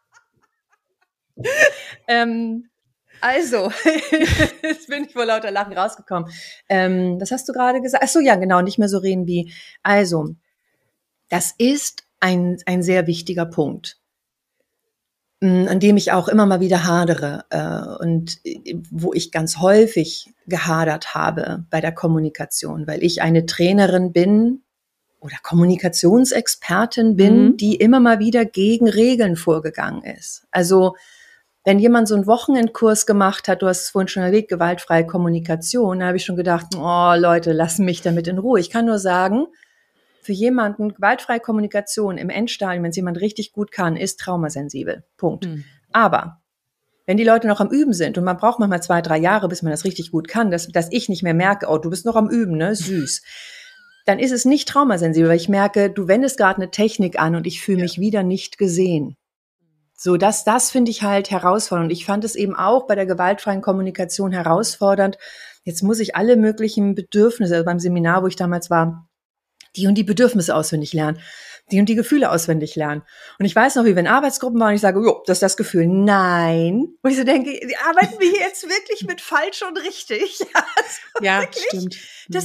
Also, jetzt bin ich vor lauter Lachen rausgekommen. Was hast du gerade gesagt? Ach so, ja, genau, nicht mehr so reden wie, also, das ist ein sehr wichtiger Punkt, an dem ich auch immer mal wieder hadere und wo ich ganz häufig gehadert habe bei der Kommunikation, weil ich eine Trainerin bin oder Kommunikationsexpertin bin, die immer mal wieder gegen Regeln vorgegangen ist. Also wenn jemand so einen Wochenendkurs gemacht hat, du hast es vorhin schon erwähnt, gewaltfreie Kommunikation, da habe ich schon gedacht, oh Leute, lass mich damit in Ruhe. Ich kann nur sagen, für jemanden, gewaltfreie Kommunikation im Endstadium, wenn es jemand richtig gut kann, ist traumasensibel. Punkt. Aber wenn die Leute noch am Üben sind und man braucht manchmal 2-3 Jahre, bis man das richtig gut kann, dass ich nicht mehr merke, oh, du bist noch am Üben, ne, süß. dann ist es nicht traumasensibel, weil ich merke, du wendest gerade eine Technik an und ich fühle mich wieder nicht gesehen. So, das finde ich halt herausfordernd. Und ich fand es eben auch bei der gewaltfreien Kommunikation herausfordernd. Jetzt muss ich alle möglichen Bedürfnisse, also beim Seminar, wo ich damals war, die und die Bedürfnisse auswendig lernen, die und die Gefühle auswendig lernen. Und ich weiß noch, wie wir in Arbeitsgruppen waren und ich sage, jo, das ist das Gefühl. Nein. Und ich so denke, arbeiten wir hier jetzt wirklich mit falsch und richtig? Also Ja, wirklich, stimmt.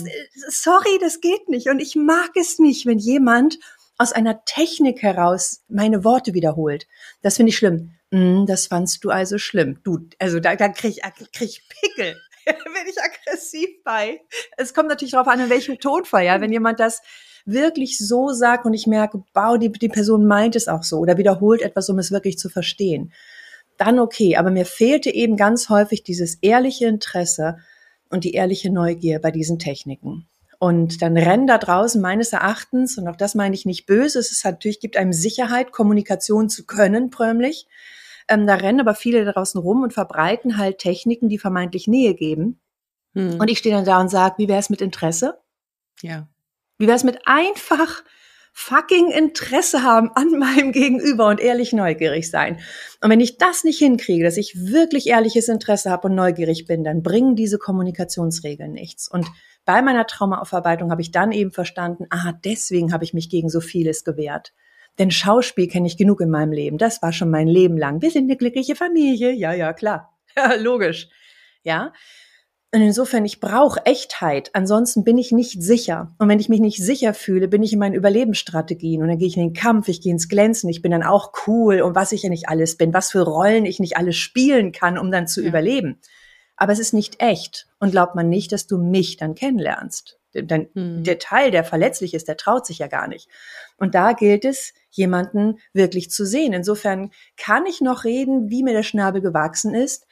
sorry, das geht nicht. Und ich mag es nicht, wenn jemand aus einer Technik heraus meine Worte wiederholt. Das finde ich schlimm. Das fandst du also schlimm. Du, also da krieg ich Pickel. Bin ich aggressiv bei. Es kommt natürlich darauf an, in welchem Tonfall, ja. Wenn jemand das wirklich so sagt und ich merke, wow, die Person meint es auch so oder wiederholt etwas, um es wirklich zu verstehen, dann okay. Aber mir fehlte eben ganz häufig dieses ehrliche Interesse und die ehrliche Neugier bei diesen Techniken. Und dann rennen da draußen meines Erachtens, und auch das meine ich nicht böse, es ist natürlich, gibt einem Sicherheit, Kommunikation zu können, frömmlich. Da rennen aber viele da draußen rum und verbreiten halt Techniken, die vermeintlich Nähe geben. Und ich stehe dann da und sage, wie wäre es mit Interesse? Ja. Wie wäre es mit einfach fucking Interesse haben an meinem Gegenüber und ehrlich neugierig sein? Und wenn ich das nicht hinkriege, dass ich wirklich ehrliches Interesse habe und neugierig bin, dann bringen diese Kommunikationsregeln nichts. Und bei meiner Traumaaufarbeitung habe ich dann eben verstanden, deswegen habe ich mich gegen so vieles gewehrt. Denn Schauspiel kenne ich genug in meinem Leben. Das war schon mein Leben lang. Wir sind eine glückliche Familie. Ja, klar. Ja, logisch. Ja. Und insofern, ich brauche Echtheit. Ansonsten bin ich nicht sicher. Und wenn ich mich nicht sicher fühle, bin ich in meinen Überlebensstrategien. Und dann gehe ich in den Kampf, ich gehe ins Glänzen. Ich bin dann auch cool und was ich ja nicht alles bin, was für Rollen ich nicht alles spielen kann, um dann zu überleben. Aber es ist nicht echt. Und glaubt man nicht, dass du mich dann kennenlernst. Denn der Teil, der verletzlich ist, der traut sich ja gar nicht. Und da gilt es, jemanden wirklich zu sehen. Insofern kann ich noch reden, wie mir der Schnabel gewachsen ist.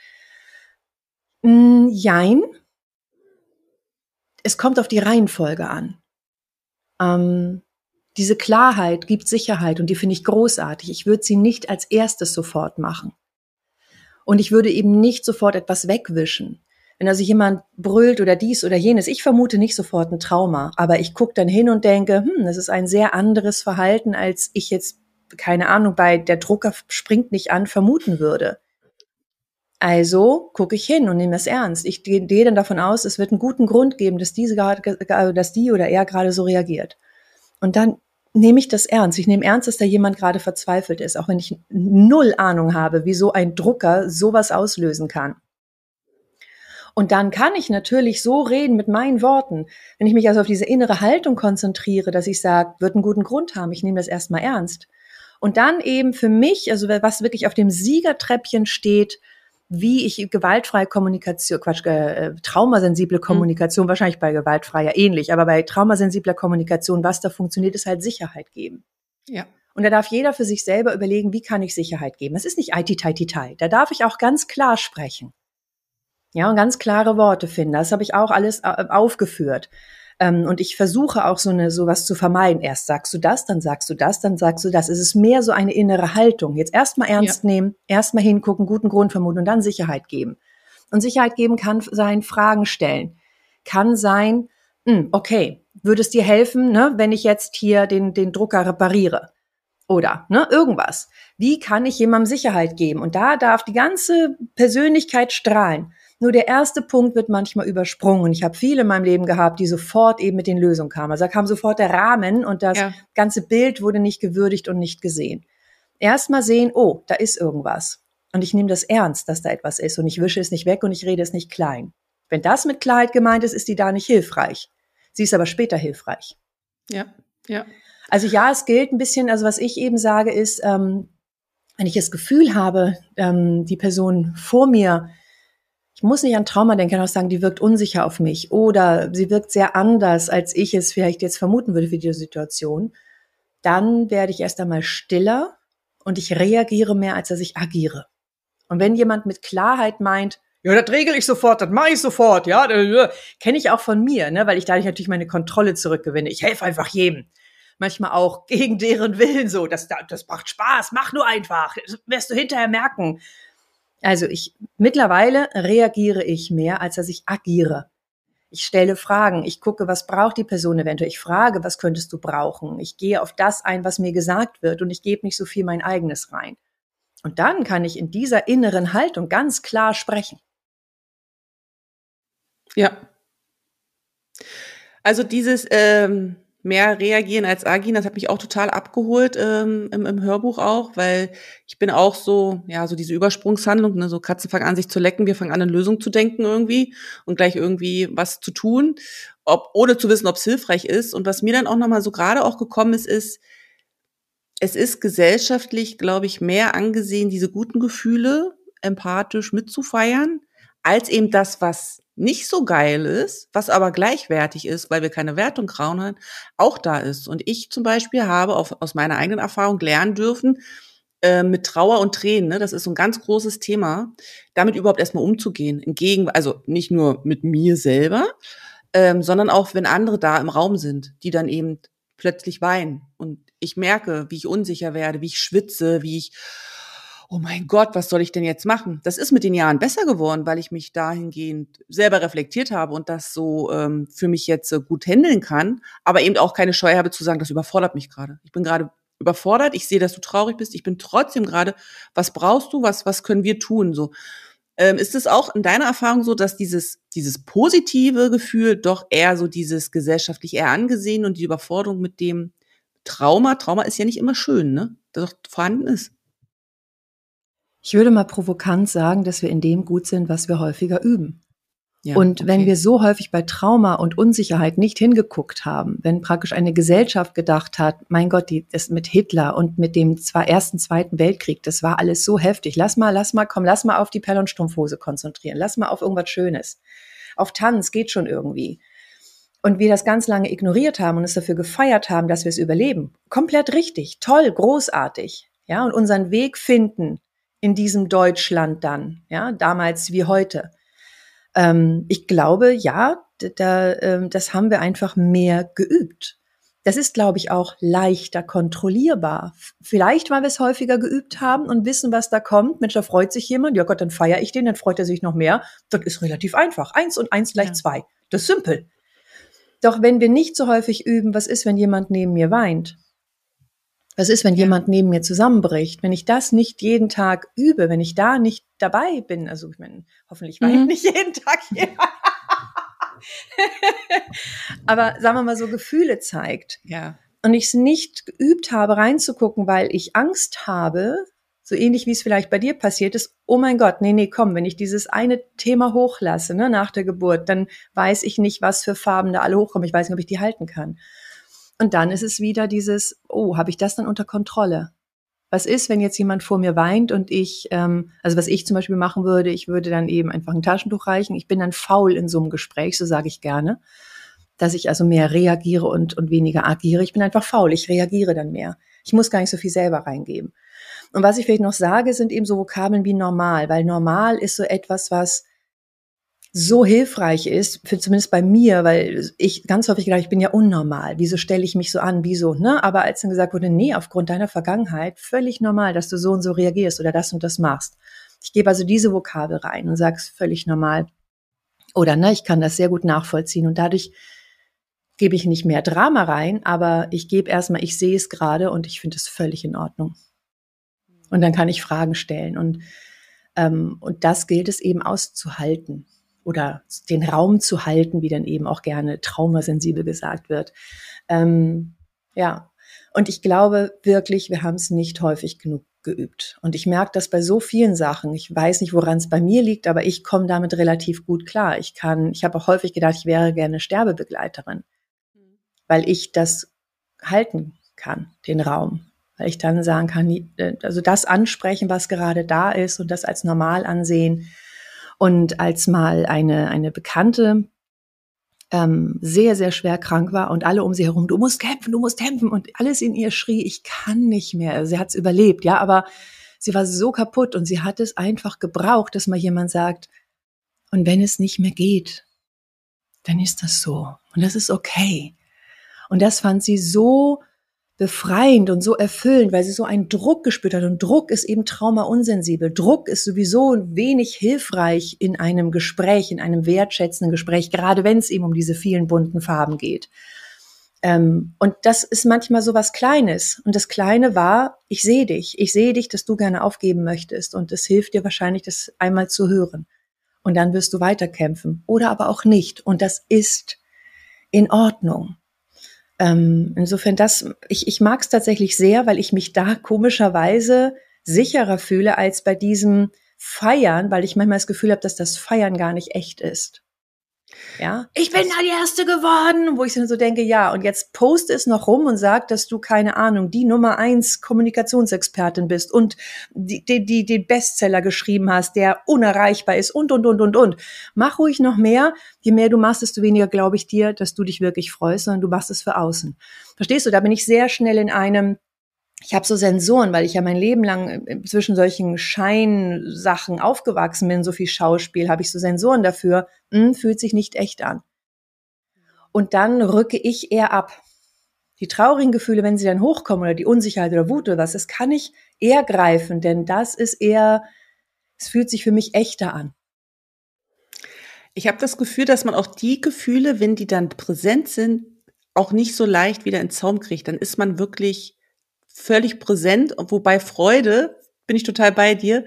Jein. Es kommt auf die Reihenfolge an. Diese Klarheit gibt Sicherheit und die finde ich großartig. Ich würde sie nicht als erstes sofort machen. Und ich würde eben nicht sofort etwas wegwischen. Wenn also jemand brüllt oder dies oder jenes, ich vermute nicht sofort ein Trauma, aber ich gucke dann hin und denke, das ist ein sehr anderes Verhalten, als ich jetzt, keine Ahnung, bei der Drucker springt nicht an, vermuten würde. Also gucke ich hin und nehme es ernst. Ich gehe dann davon aus, es wird einen guten Grund geben, dass die oder er gerade so reagiert. Und dann nehme ich das ernst. Ich nehme ernst, dass da jemand gerade verzweifelt ist, auch wenn ich null Ahnung habe, wie so ein Drucker sowas auslösen kann. Und dann kann ich natürlich so reden mit meinen Worten. Wenn ich mich also auf diese innere Haltung konzentriere, dass ich sage, wird einen guten Grund haben, ich nehme das erstmal ernst. Und dann eben für mich, also was wirklich auf dem Siegertreppchen steht, wie ich gewaltfreie Kommunikation, traumasensible Kommunikation, wahrscheinlich bei gewaltfreier ähnlich, aber bei traumasensibler Kommunikation, was da funktioniert, ist halt Sicherheit geben. Ja. Und da darf jeder für sich selber überlegen, wie kann ich Sicherheit geben. Das ist nicht Ai-Ti-Tai-Ti-Tai. Da darf ich auch ganz klar sprechen. Ja, und ganz klare Worte finden. Das habe ich auch alles aufgeführt. Und ich versuche auch sowas zu vermeiden. Erst sagst du das, dann sagst du das, dann sagst du das. Es ist mehr so eine innere Haltung. Jetzt erstmal ernst nehmen, erstmal hingucken, guten Grund vermuten und dann Sicherheit geben. Und Sicherheit geben kann sein, Fragen stellen. Kann sein, okay, würde es dir helfen, ne, wenn ich jetzt hier den Drucker repariere? Oder irgendwas. Wie kann ich jemandem Sicherheit geben? Und da darf die ganze Persönlichkeit strahlen. Nur der erste Punkt wird manchmal übersprungen. Ich habe viele in meinem Leben gehabt, die sofort eben mit den Lösungen kamen. Also da kam sofort der Rahmen und das ganze Bild wurde nicht gewürdigt und nicht gesehen. Erstmal sehen, da ist irgendwas. Und ich nehme das ernst, dass da etwas ist. Und ich wische es nicht weg und ich rede es nicht klein. Wenn das mit Klarheit gemeint ist, ist die da nicht hilfreich. Sie ist aber später hilfreich. Ja. Also ja, es gilt ein bisschen, also was ich eben sage ist, wenn ich das Gefühl habe, die Person vor mir, ich muss nicht an Trauma denken, ich kann auch sagen, die wirkt unsicher auf mich oder sie wirkt sehr anders, als ich es vielleicht jetzt vermuten würde für die Situation, dann werde ich erst einmal stiller und ich reagiere mehr, als dass ich agiere. Und wenn jemand mit Klarheit meint, ja, das regel ich sofort, das mache ich sofort, ja, kenne ich auch von mir, ne, weil ich dadurch natürlich meine Kontrolle zurückgewinne. Ich helfe einfach jedem. Manchmal auch gegen deren Willen so, das macht Spaß, mach nur einfach, das wirst du hinterher merken. Also mittlerweile reagiere ich mehr, als dass ich agiere. Ich stelle Fragen, ich gucke, was braucht die Person eventuell. Ich frage, was könntest du brauchen? Ich gehe auf das ein, was mir gesagt wird und ich gebe nicht so viel mein eigenes rein. Und dann kann ich in dieser inneren Haltung ganz klar sprechen. Ja. Also dieses mehr reagieren als agieren, das hat mich auch total abgeholt im Hörbuch auch, weil ich bin auch so, ja, so diese Übersprungshandlung, ne, so Katzen fangen an, sich zu lecken, wir fangen an, in Lösungen zu denken irgendwie und gleich irgendwie was zu tun, ohne zu wissen, ob es hilfreich ist. Und was mir dann auch nochmal so gerade auch gekommen ist, es ist gesellschaftlich, glaube ich, mehr angesehen, diese guten Gefühle empathisch mitzufeiern, als eben das, was nicht so geil ist, was aber gleichwertig ist, weil wir keine Wertung haben, auch da ist. Und ich zum Beispiel habe aus meiner eigenen Erfahrung lernen dürfen, mit Trauer und Tränen, ne, das ist so ein ganz großes Thema, damit überhaupt erstmal umzugehen. Also nicht nur mit mir selber, sondern auch, wenn andere da im Raum sind, die dann eben plötzlich weinen. Und ich merke, wie ich unsicher werde, wie ich schwitze, oh mein Gott, was soll ich denn jetzt machen? Das ist mit den Jahren besser geworden, weil ich mich dahingehend selber reflektiert habe und das so für mich jetzt gut handeln kann, aber eben auch keine Scheu habe zu sagen, das überfordert mich gerade. Ich bin gerade überfordert, ich sehe, dass du traurig bist, ich bin trotzdem gerade, was brauchst du, was können wir tun? So. Ist es auch in deiner Erfahrung so, dass dieses positive Gefühl doch eher so dieses gesellschaftlich eher angesehen und die Überforderung mit dem Trauma ist ja nicht immer schön, ne? Das doch vorhanden ist. Ich würde mal provokant sagen, dass wir in dem gut sind, was wir häufiger üben. Ja, und wenn wir so häufig bei Trauma und Unsicherheit nicht hingeguckt haben, wenn praktisch eine Gesellschaft gedacht hat, mein Gott, das mit Hitler und mit dem Ersten, Zweiten Weltkrieg, das war alles so heftig. Lass mal auf die Pelle- und Strumpfhose konzentrieren. Lass mal auf irgendwas Schönes. Auf Tanz geht schon irgendwie. Und wir das ganz lange ignoriert haben und es dafür gefeiert haben, dass wir es überleben. Komplett richtig, toll, großartig. Ja, und unseren Weg finden in diesem Deutschland dann, ja, damals wie heute. Ich glaube, ja, das haben wir einfach mehr geübt. Das ist, glaube ich, auch leichter kontrollierbar. Vielleicht, weil wir es häufiger geübt haben und wissen, was da kommt. Mensch, da freut sich jemand. Ja Gott, dann feiere ich den, dann freut er sich noch mehr. Das ist relativ einfach. 1 und 1 gleich 2. Das ist simpel. Doch wenn wir nicht so häufig üben, was ist, wenn jemand neben mir weint? Was ist, wenn jemand neben mir zusammenbricht? Wenn ich das nicht jeden Tag übe, wenn ich da nicht dabei bin, also ich meine, hoffentlich weint nicht jeden Tag jemand. Aber sagen wir mal so, Gefühle zeigt. Ja. Und ich es nicht geübt habe, reinzugucken, weil ich Angst habe, so ähnlich wie es vielleicht bei dir passiert ist, oh mein Gott, nee, komm, wenn ich dieses eine Thema hochlasse, ne, nach der Geburt, dann weiß ich nicht, was für Farben da alle hochkommen. Ich weiß nicht, ob ich die halten kann. Und dann ist es wieder dieses, oh, habe ich das dann unter Kontrolle? Was ist, wenn jetzt jemand vor mir weint und also was ich zum Beispiel machen würde, ich würde dann eben einfach ein Taschentuch reichen. Ich bin dann faul in so einem Gespräch, so sage ich gerne, dass ich also mehr reagiere und weniger agiere. Ich bin einfach faul, ich reagiere dann mehr. Ich muss gar nicht so viel selber reingeben. Und was ich vielleicht noch sage, sind eben so Vokabeln wie normal, weil normal ist so etwas, was so hilfreich ist, zumindest bei mir, weil ich ganz häufig gedacht, ich bin ja unnormal. Wieso stelle ich mich so an? Wieso? Ne? Aber als dann gesagt wurde, nee, aufgrund deiner Vergangenheit, völlig normal, dass du so und so reagierst oder das und das machst. Ich gebe also diese Vokabel rein und sage es völlig normal. Oder ne, ich kann das sehr gut nachvollziehen und dadurch gebe ich nicht mehr Drama rein, aber ich gebe erstmal, ich sehe es gerade und ich finde es völlig in Ordnung. Und dann kann ich Fragen stellen und das gilt es eben auszuhalten. Oder den Raum zu halten, wie dann eben auch gerne traumasensibel gesagt wird. Ja, und ich glaube wirklich, wir haben es nicht häufig genug geübt. Und ich merke das bei so vielen Sachen. Ich weiß nicht, woran es bei mir liegt, aber ich komme damit relativ gut klar. Ich habe auch häufig gedacht, ich wäre gerne Sterbebegleiterin, weil ich das halten kann, den Raum. Weil ich dann sagen kann, also das ansprechen, was gerade da ist und das als normal ansehen. Und als mal eine Bekannte sehr, sehr schwer krank war und alle um sie herum, du musst kämpfen und alles in ihr schrie, ich kann nicht mehr. Also sie hat es überlebt, ja, aber sie war so kaputt und sie hat es einfach gebraucht, dass mal jemand sagt, und wenn es nicht mehr geht, dann ist das so und das ist okay. Und das fand sie so befreiend und so erfüllend, weil sie so einen Druck gespürt hat. Und Druck ist eben traumaunsensibel. Druck ist sowieso wenig hilfreich in einem Gespräch, in einem wertschätzenden Gespräch, gerade wenn es eben um diese vielen bunten Farben geht. Und das ist manchmal so was Kleines. Und das Kleine war, ich sehe dich, dass du gerne aufgeben möchtest. Und es hilft dir wahrscheinlich, das einmal zu hören. Und dann wirst du weiterkämpfen. Oder aber auch nicht. Und das ist in Ordnung. Insofern ich mag es tatsächlich sehr, weil ich mich da komischerweise sicherer fühle als bei diesem Feiern, weil ich manchmal das Gefühl habe, dass das Feiern gar nicht echt ist. Ja, ich bin da die Erste geworden, wo ich dann so denke, ja, und jetzt poste es noch rum und sag, dass du, keine Ahnung, die Nummer 1 Kommunikationsexpertin bist und die Bestseller geschrieben hast, der unerreichbar ist und. Mach ruhig noch mehr. Je mehr du machst, desto weniger glaube ich dir, dass du dich wirklich freust, sondern du machst es für außen. Verstehst du? Da bin ich sehr schnell ich habe so Sensoren, weil ich ja mein Leben lang zwischen solchen Scheinsachen aufgewachsen bin, so viel Schauspiel, habe ich so Sensoren dafür, fühlt sich nicht echt an. Und dann rücke ich eher ab. Die traurigen Gefühle, wenn sie dann hochkommen oder die Unsicherheit oder Wut oder was, das kann ich eher greifen, denn das ist eher, es fühlt sich für mich echter an. Ich habe das Gefühl, dass man auch die Gefühle, wenn die dann präsent sind, auch nicht so leicht wieder in den Zaum kriegt. Dann ist man wirklich völlig präsent, wobei Freude, bin ich total bei dir,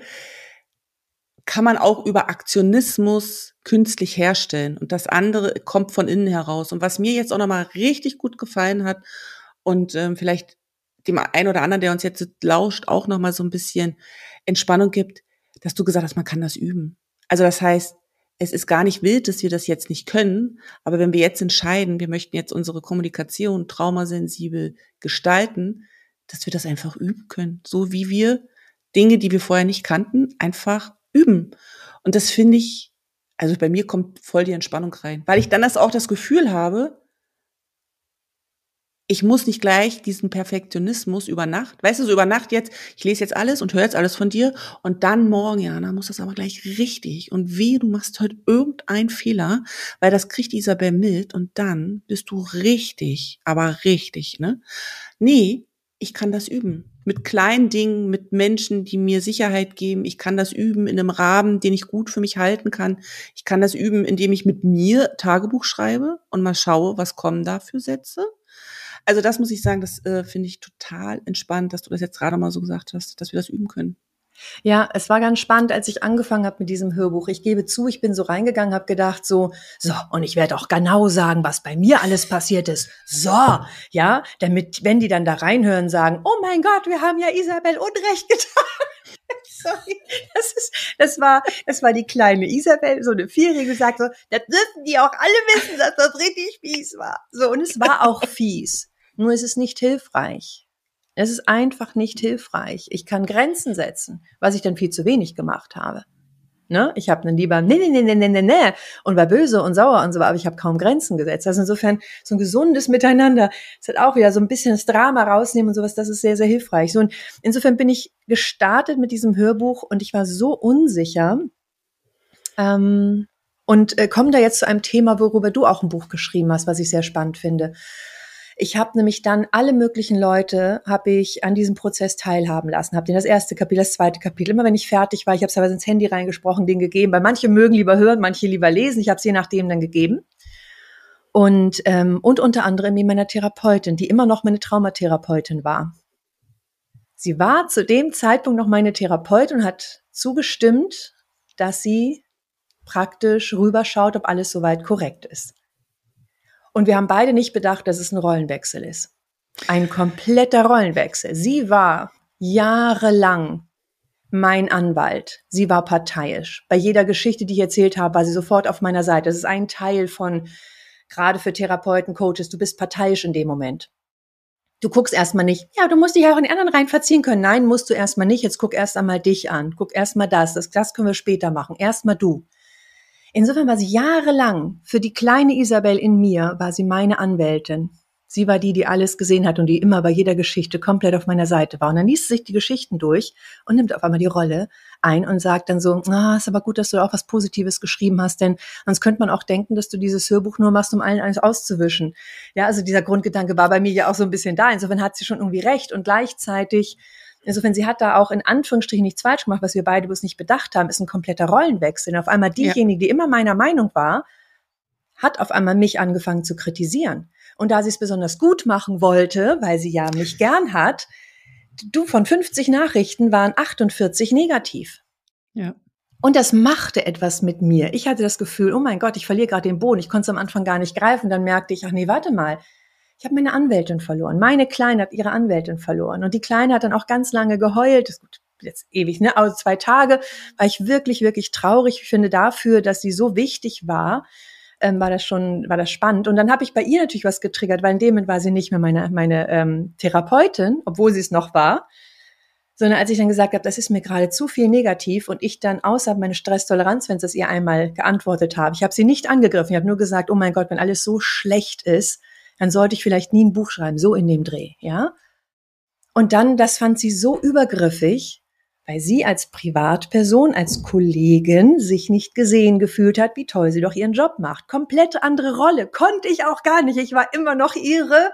kann man auch über Aktionismus künstlich herstellen und das andere kommt von innen heraus. Und was mir jetzt auch nochmal richtig gut gefallen hat und vielleicht dem einen oder anderen, der uns jetzt lauscht, auch nochmal so ein bisschen Entspannung gibt, dass du gesagt hast, man kann das üben. Also das heißt, es ist gar nicht wild, dass wir das jetzt nicht können, aber wenn wir jetzt entscheiden, wir möchten jetzt unsere Kommunikation traumasensibel gestalten, dass wir das einfach üben können. So wie wir Dinge, die wir vorher nicht kannten, einfach üben. Und das finde ich, also bei mir kommt voll die Entspannung rein, weil ich dann auch das Gefühl habe, ich muss nicht gleich diesen Perfektionismus über Nacht, weißt du, so über Nacht jetzt, ich lese jetzt alles und höre jetzt alles von dir und dann morgen, ja, dann muss das aber gleich richtig und wehe, du machst heute irgendeinen Fehler, weil das kriegt die Isabel mit und dann bist du richtig, aber richtig, ne? Nee, ich kann das üben. Mit kleinen Dingen, mit Menschen, die mir Sicherheit geben. Ich kann das üben in einem Rahmen, den ich gut für mich halten kann. Ich kann das üben, indem ich mit mir Tagebuch schreibe und mal schaue, was kommen da für Sätze. Also das muss ich sagen, das finde ich total entspannt, dass du das jetzt gerade mal so gesagt hast, dass wir das üben können. Ja, es war ganz spannend, als ich angefangen habe mit diesem Hörbuch. Ich gebe zu, ich bin so reingegangen, habe gedacht so, und ich werde auch genau sagen, was bei mir alles passiert ist. So, ja, damit, wenn die dann da reinhören, sagen, oh mein Gott, wir haben ja Isabel Unrecht getan. Sorry, das war die kleine Isabel, so eine Vierjährige, sagt so, das dürfen die auch alle wissen, dass das richtig fies war. So, und es war auch fies. Nur ist es nicht hilfreich. Es ist einfach nicht hilfreich. Ich kann Grenzen setzen, was ich dann viel zu wenig gemacht habe. Ne? Ich habe dann lieber nee und war böse und sauer und so, aber ich habe kaum Grenzen gesetzt. Also insofern so ein gesundes Miteinander, es hat auch wieder so ein bisschen das Drama rausnehmen und sowas, das ist sehr, sehr hilfreich. So, und insofern bin ich gestartet mit diesem Hörbuch und ich war so unsicher und komme da jetzt zu einem Thema, worüber du auch ein Buch geschrieben hast, was ich sehr spannend finde. Ich habe nämlich dann alle möglichen Leute habe ich an diesem Prozess teilhaben lassen, habe denen das erste Kapitel, das zweite Kapitel, immer wenn ich fertig war, ich habe es teilweise ins Handy reingesprochen, denen gegeben, weil manche mögen lieber hören, manche lieber lesen, ich habe es je nachdem dann gegeben. Und unter anderem eben meiner Therapeutin, die immer noch meine Traumatherapeutin war. Sie war zu dem Zeitpunkt noch meine Therapeutin und hat zugestimmt, dass sie praktisch rüberschaut, ob alles soweit korrekt ist. Und wir haben beide nicht bedacht, dass es ein Rollenwechsel ist. Ein kompletter Rollenwechsel. Sie war jahrelang mein Anwalt. Sie war parteiisch. Bei jeder Geschichte, die ich erzählt habe, war sie sofort auf meiner Seite. Das ist ein Teil von, gerade für Therapeuten, Coaches, du bist parteiisch in dem Moment. Du guckst erstmal nicht, ja, du musst dich auch in die anderen rein verziehen können. Nein, musst du erstmal nicht. Jetzt guck erst einmal dich an. Guck erstmal das können wir später machen. Erstmal du. Insofern war sie jahrelang, für die kleine Isabel in mir, war sie meine Anwältin. Sie war die alles gesehen hat und die immer bei jeder Geschichte komplett auf meiner Seite war. Und dann liest sie sich die Geschichten durch und nimmt auf einmal die Rolle ein und sagt dann so, ist aber gut, dass du auch was Positives geschrieben hast, denn sonst könnte man auch denken, dass du dieses Hörbuch nur machst, um allen alles auszuwischen. Ja, also dieser Grundgedanke war bei mir ja auch so ein bisschen da. Insofern hat sie schon irgendwie recht und gleichzeitig, insofern sie hat da auch in Anführungsstrichen nichts falsch gemacht, was wir beide bloß nicht bedacht haben, ist ein kompletter Rollenwechsel. Und auf einmal diejenige, die immer meiner Meinung war, hat auf einmal mich angefangen zu kritisieren. Und da sie es besonders gut machen wollte, weil sie ja mich gern hat, von 50 Nachrichten waren 48 negativ. Ja. Und das machte etwas mit mir. Ich hatte das Gefühl, oh mein Gott, ich verliere gerade den Boden. Ich konnte es am Anfang gar nicht greifen. Dann merkte ich, ach nee, warte mal. Ich habe meine Anwältin verloren. Meine Kleine hat ihre Anwältin verloren. Und die Kleine hat dann auch ganz lange geheult. Das ist gut, jetzt ewig, ne? Also 2 Tage war ich wirklich, wirklich traurig. Ich finde dafür, dass sie so wichtig war, war das spannend. Und dann habe ich bei ihr natürlich was getriggert, weil in dem Moment war sie nicht mehr meine Therapeutin, obwohl sie es noch war, sondern als ich dann gesagt habe, das ist mir gerade zu viel negativ und ich dann außerhalb meine Stresstoleranz, wenn es ihr einmal geantwortet habe, ich habe sie nicht angegriffen, ich habe nur gesagt, oh mein Gott, wenn alles so schlecht ist, dann sollte ich vielleicht nie ein Buch schreiben, so in dem Dreh, ja. Und dann, das fand sie so übergriffig, weil sie als Privatperson, als Kollegin sich nicht gesehen gefühlt hat, wie toll sie doch ihren Job macht. Komplett andere Rolle. Konnte ich auch gar nicht. Ich war immer noch ihre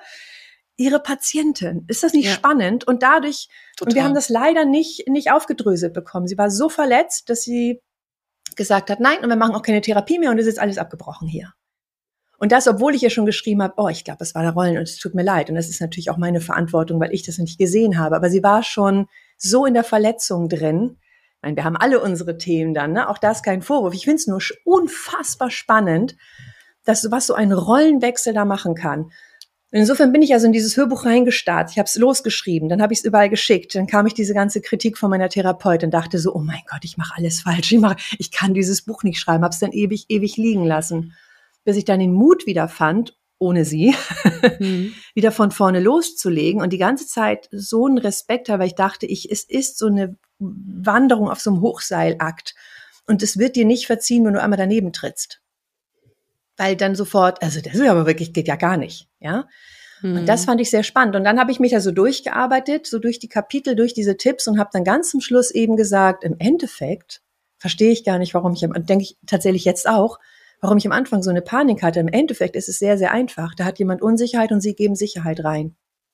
Patientin. Ist das nicht spannend? Und dadurch, und wir haben das leider nicht aufgedröselt bekommen. Sie war so verletzt, dass sie gesagt hat, nein, und wir machen auch keine Therapie mehr und es ist alles abgebrochen hier. Und das, obwohl ich ihr schon geschrieben habe, ich glaube, es war der Rollen und es tut mir leid. Und das ist natürlich auch meine Verantwortung, weil ich das nicht gesehen habe. Aber sie war schon so in der Verletzung drin. Ich meine, wir haben alle unsere Themen dann, ne? Auch das kein Vorwurf. Ich finde es nur unfassbar spannend, was so ein Rollenwechsel da machen kann. Und insofern bin ich also in dieses Hörbuch reingestartet. Ich habe es losgeschrieben, dann habe ich es überall geschickt. Dann kam ich diese ganze Kritik von meiner Therapeutin und dachte so, oh mein Gott, ich mache alles falsch. Ich kann dieses Buch nicht schreiben. Habe es dann ewig liegen lassen. Bis ich dann den Mut wieder fand, ohne sie, wieder von vorne loszulegen und die ganze Zeit so einen Respekt habe, weil ich dachte, es ist so eine Wanderung auf so einem Hochseilakt und es wird dir nicht verziehen, wenn du einmal daneben trittst. Weil dann sofort, also das ist aber wirklich, geht ja gar nicht, ja. Und das fand ich sehr spannend. Und dann habe ich mich ja so durchgearbeitet, so durch die Kapitel, durch diese Tipps und habe dann ganz zum Schluss eben gesagt, im Endeffekt verstehe ich gar nicht, denke ich tatsächlich jetzt auch, warum ich am Anfang so eine Panik hatte. Im Endeffekt ist es sehr, sehr einfach. Da hat jemand Unsicherheit und sie geben Sicherheit rein.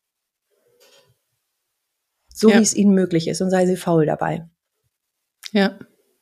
So wie es ihnen möglich ist und sei sie faul dabei. Ja.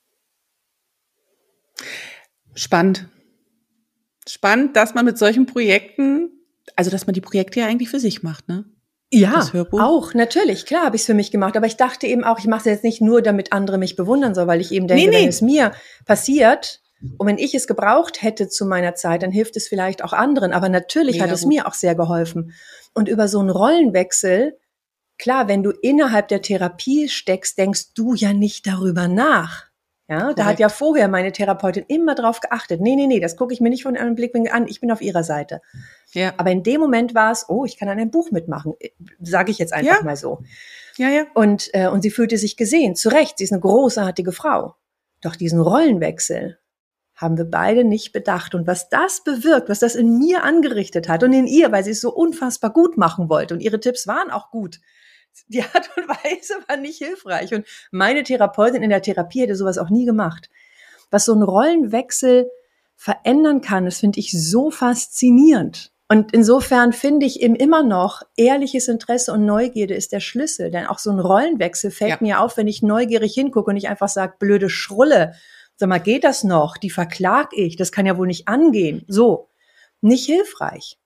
Spannend. Spannend, dass man mit solchen Projekten, also dass man die Projekte ja eigentlich für sich macht, ne? Ja, auch, natürlich, klar habe ich es für mich gemacht. Aber ich dachte eben auch, ich mache es jetzt nicht nur, damit andere mich bewundern sollen, weil ich eben denke, wenn es mir passiert, und wenn ich es gebraucht hätte zu meiner Zeit, dann hilft es vielleicht auch anderen. Aber natürlich hat es mir auch sehr geholfen. Und über so einen Rollenwechsel, klar, wenn du innerhalb der Therapie steckst, denkst du ja nicht darüber nach. Ja, korrekt. Da hat ja vorher meine Therapeutin immer drauf geachtet. Nee, das gucke ich mir nicht von einem Blickwinkel an. Ich bin auf ihrer Seite. Ja. Aber in dem Moment war es, ich kann an einem Buch mitmachen. Sage ich jetzt einfach mal so. Ja. Und sie fühlte sich gesehen. Zu Recht, sie ist eine großartige Frau. Doch diesen Rollenwechsel haben wir beide nicht bedacht. Und was das bewirkt, was das in mir angerichtet hat und in ihr, weil sie es so unfassbar gut machen wollte und ihre Tipps waren auch gut. Die Art und Weise war nicht hilfreich. Und meine Therapeutin in der Therapie hätte sowas auch nie gemacht. Was so ein Rollenwechsel verändern kann, das finde ich so faszinierend. Und insofern finde ich eben immer noch, ehrliches Interesse und Neugierde ist der Schlüssel. Denn auch so ein Rollenwechsel fällt mir auf, wenn ich neugierig hingucke und nicht einfach sage, blöde Schrulle. Sag mal, geht das noch? Die verklag ich. Das kann ja wohl nicht angehen. So. Nicht hilfreich.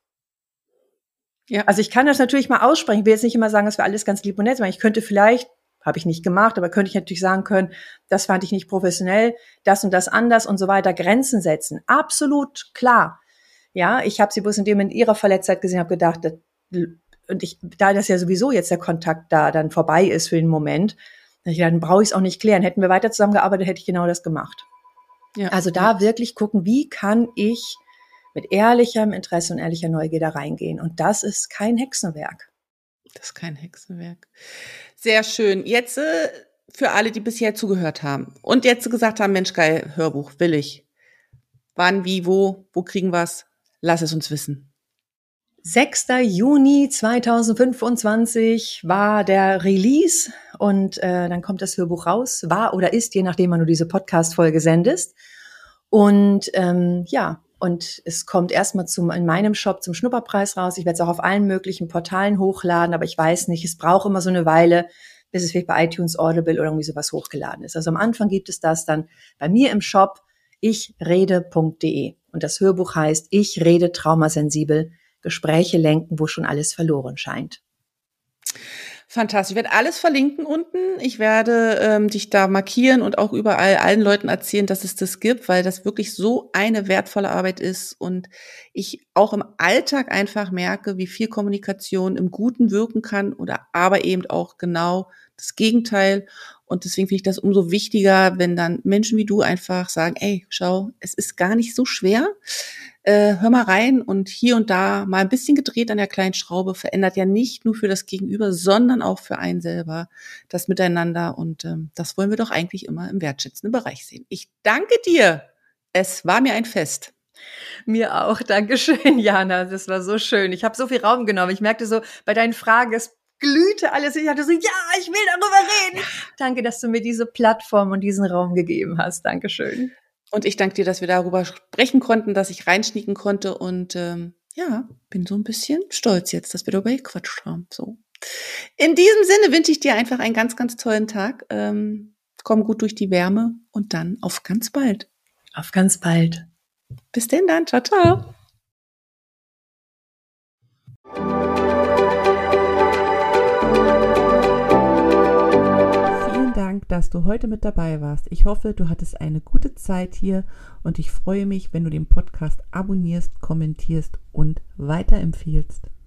Ja. Also ich kann das natürlich mal aussprechen. Ich will jetzt nicht immer sagen, dass wir alles ganz lieb und nett machen. Ich könnte vielleicht, habe ich nicht gemacht, aber könnte ich natürlich sagen können, das fand ich nicht professionell, das und das anders und so weiter, Grenzen setzen. Absolut klar. Ja, ich habe sie bloß in ihrer Verletztheit gesehen, habe gedacht, da das ja sowieso jetzt der Kontakt da dann vorbei ist für den Moment, dann brauche ich es auch nicht klären. Hätten wir weiter zusammengearbeitet, hätte ich genau das gemacht. Ja. Also da wirklich gucken, wie kann ich mit ehrlichem Interesse und ehrlicher Neugier reingehen. Und das ist kein Hexenwerk. Das ist kein Hexenwerk. Sehr schön. Jetzt für alle, die bisher zugehört haben und jetzt gesagt haben, Mensch, geil, Hörbuch, will ich. Wann, wie, wo kriegen wir es? Lass es uns wissen. 6. Juni 2025 war der Release und dann kommt das Hörbuch raus, war oder ist, je nachdem, wann du diese Podcast-Folge sendest. Und und es kommt erstmal in meinem Shop zum Schnupperpreis raus. Ich werde es auch auf allen möglichen Portalen hochladen, aber ich weiß nicht, es braucht immer so eine Weile, bis es vielleicht bei iTunes, Audible oder irgendwie sowas hochgeladen ist. Also am Anfang gibt es das dann bei mir im Shop ichrede.de und das Hörbuch heißt Ich rede traumasensibel, Gespräche lenken, wo schon alles verloren scheint. Fantastisch. Ich werde alles verlinken unten. Ich werde dich da markieren und auch überall allen Leuten erzählen, dass es das gibt, weil das wirklich so eine wertvolle Arbeit ist und ich auch im Alltag einfach merke, wie viel Kommunikation im Guten wirken kann oder aber eben auch genau das Gegenteil. Und deswegen finde ich das umso wichtiger, wenn dann Menschen wie du einfach sagen, ey, schau, es ist gar nicht so schwer. Hör mal rein und hier und da mal ein bisschen gedreht an der kleinen Schraube verändert ja nicht nur für das Gegenüber, sondern auch für einen selber das Miteinander und das wollen wir doch eigentlich immer im wertschätzenden Bereich sehen. Ich danke dir. Es war mir ein Fest. Mir auch. Dankeschön, Jana. Das war so schön. Ich habe so viel Raum genommen. Ich merkte so bei deinen Fragen, es glühte alles. Ich hatte so, ja, ich will darüber reden. Danke, dass du mir diese Plattform und diesen Raum gegeben hast. Dankeschön. Und ich danke dir, dass wir darüber sprechen konnten, dass ich reinschnieken konnte und bin so ein bisschen stolz jetzt, dass wir darüber gequatscht haben. So. In diesem Sinne wünsche ich dir einfach einen ganz, ganz tollen Tag. Komm gut durch die Wärme und dann auf ganz bald. Auf ganz bald. Bis denn dann. Ciao, ciao. Dank, dass du heute mit dabei warst. Ich hoffe, du hattest eine gute Zeit hier und ich freue mich, wenn du den Podcast abonnierst, kommentierst und weiterempfiehlst.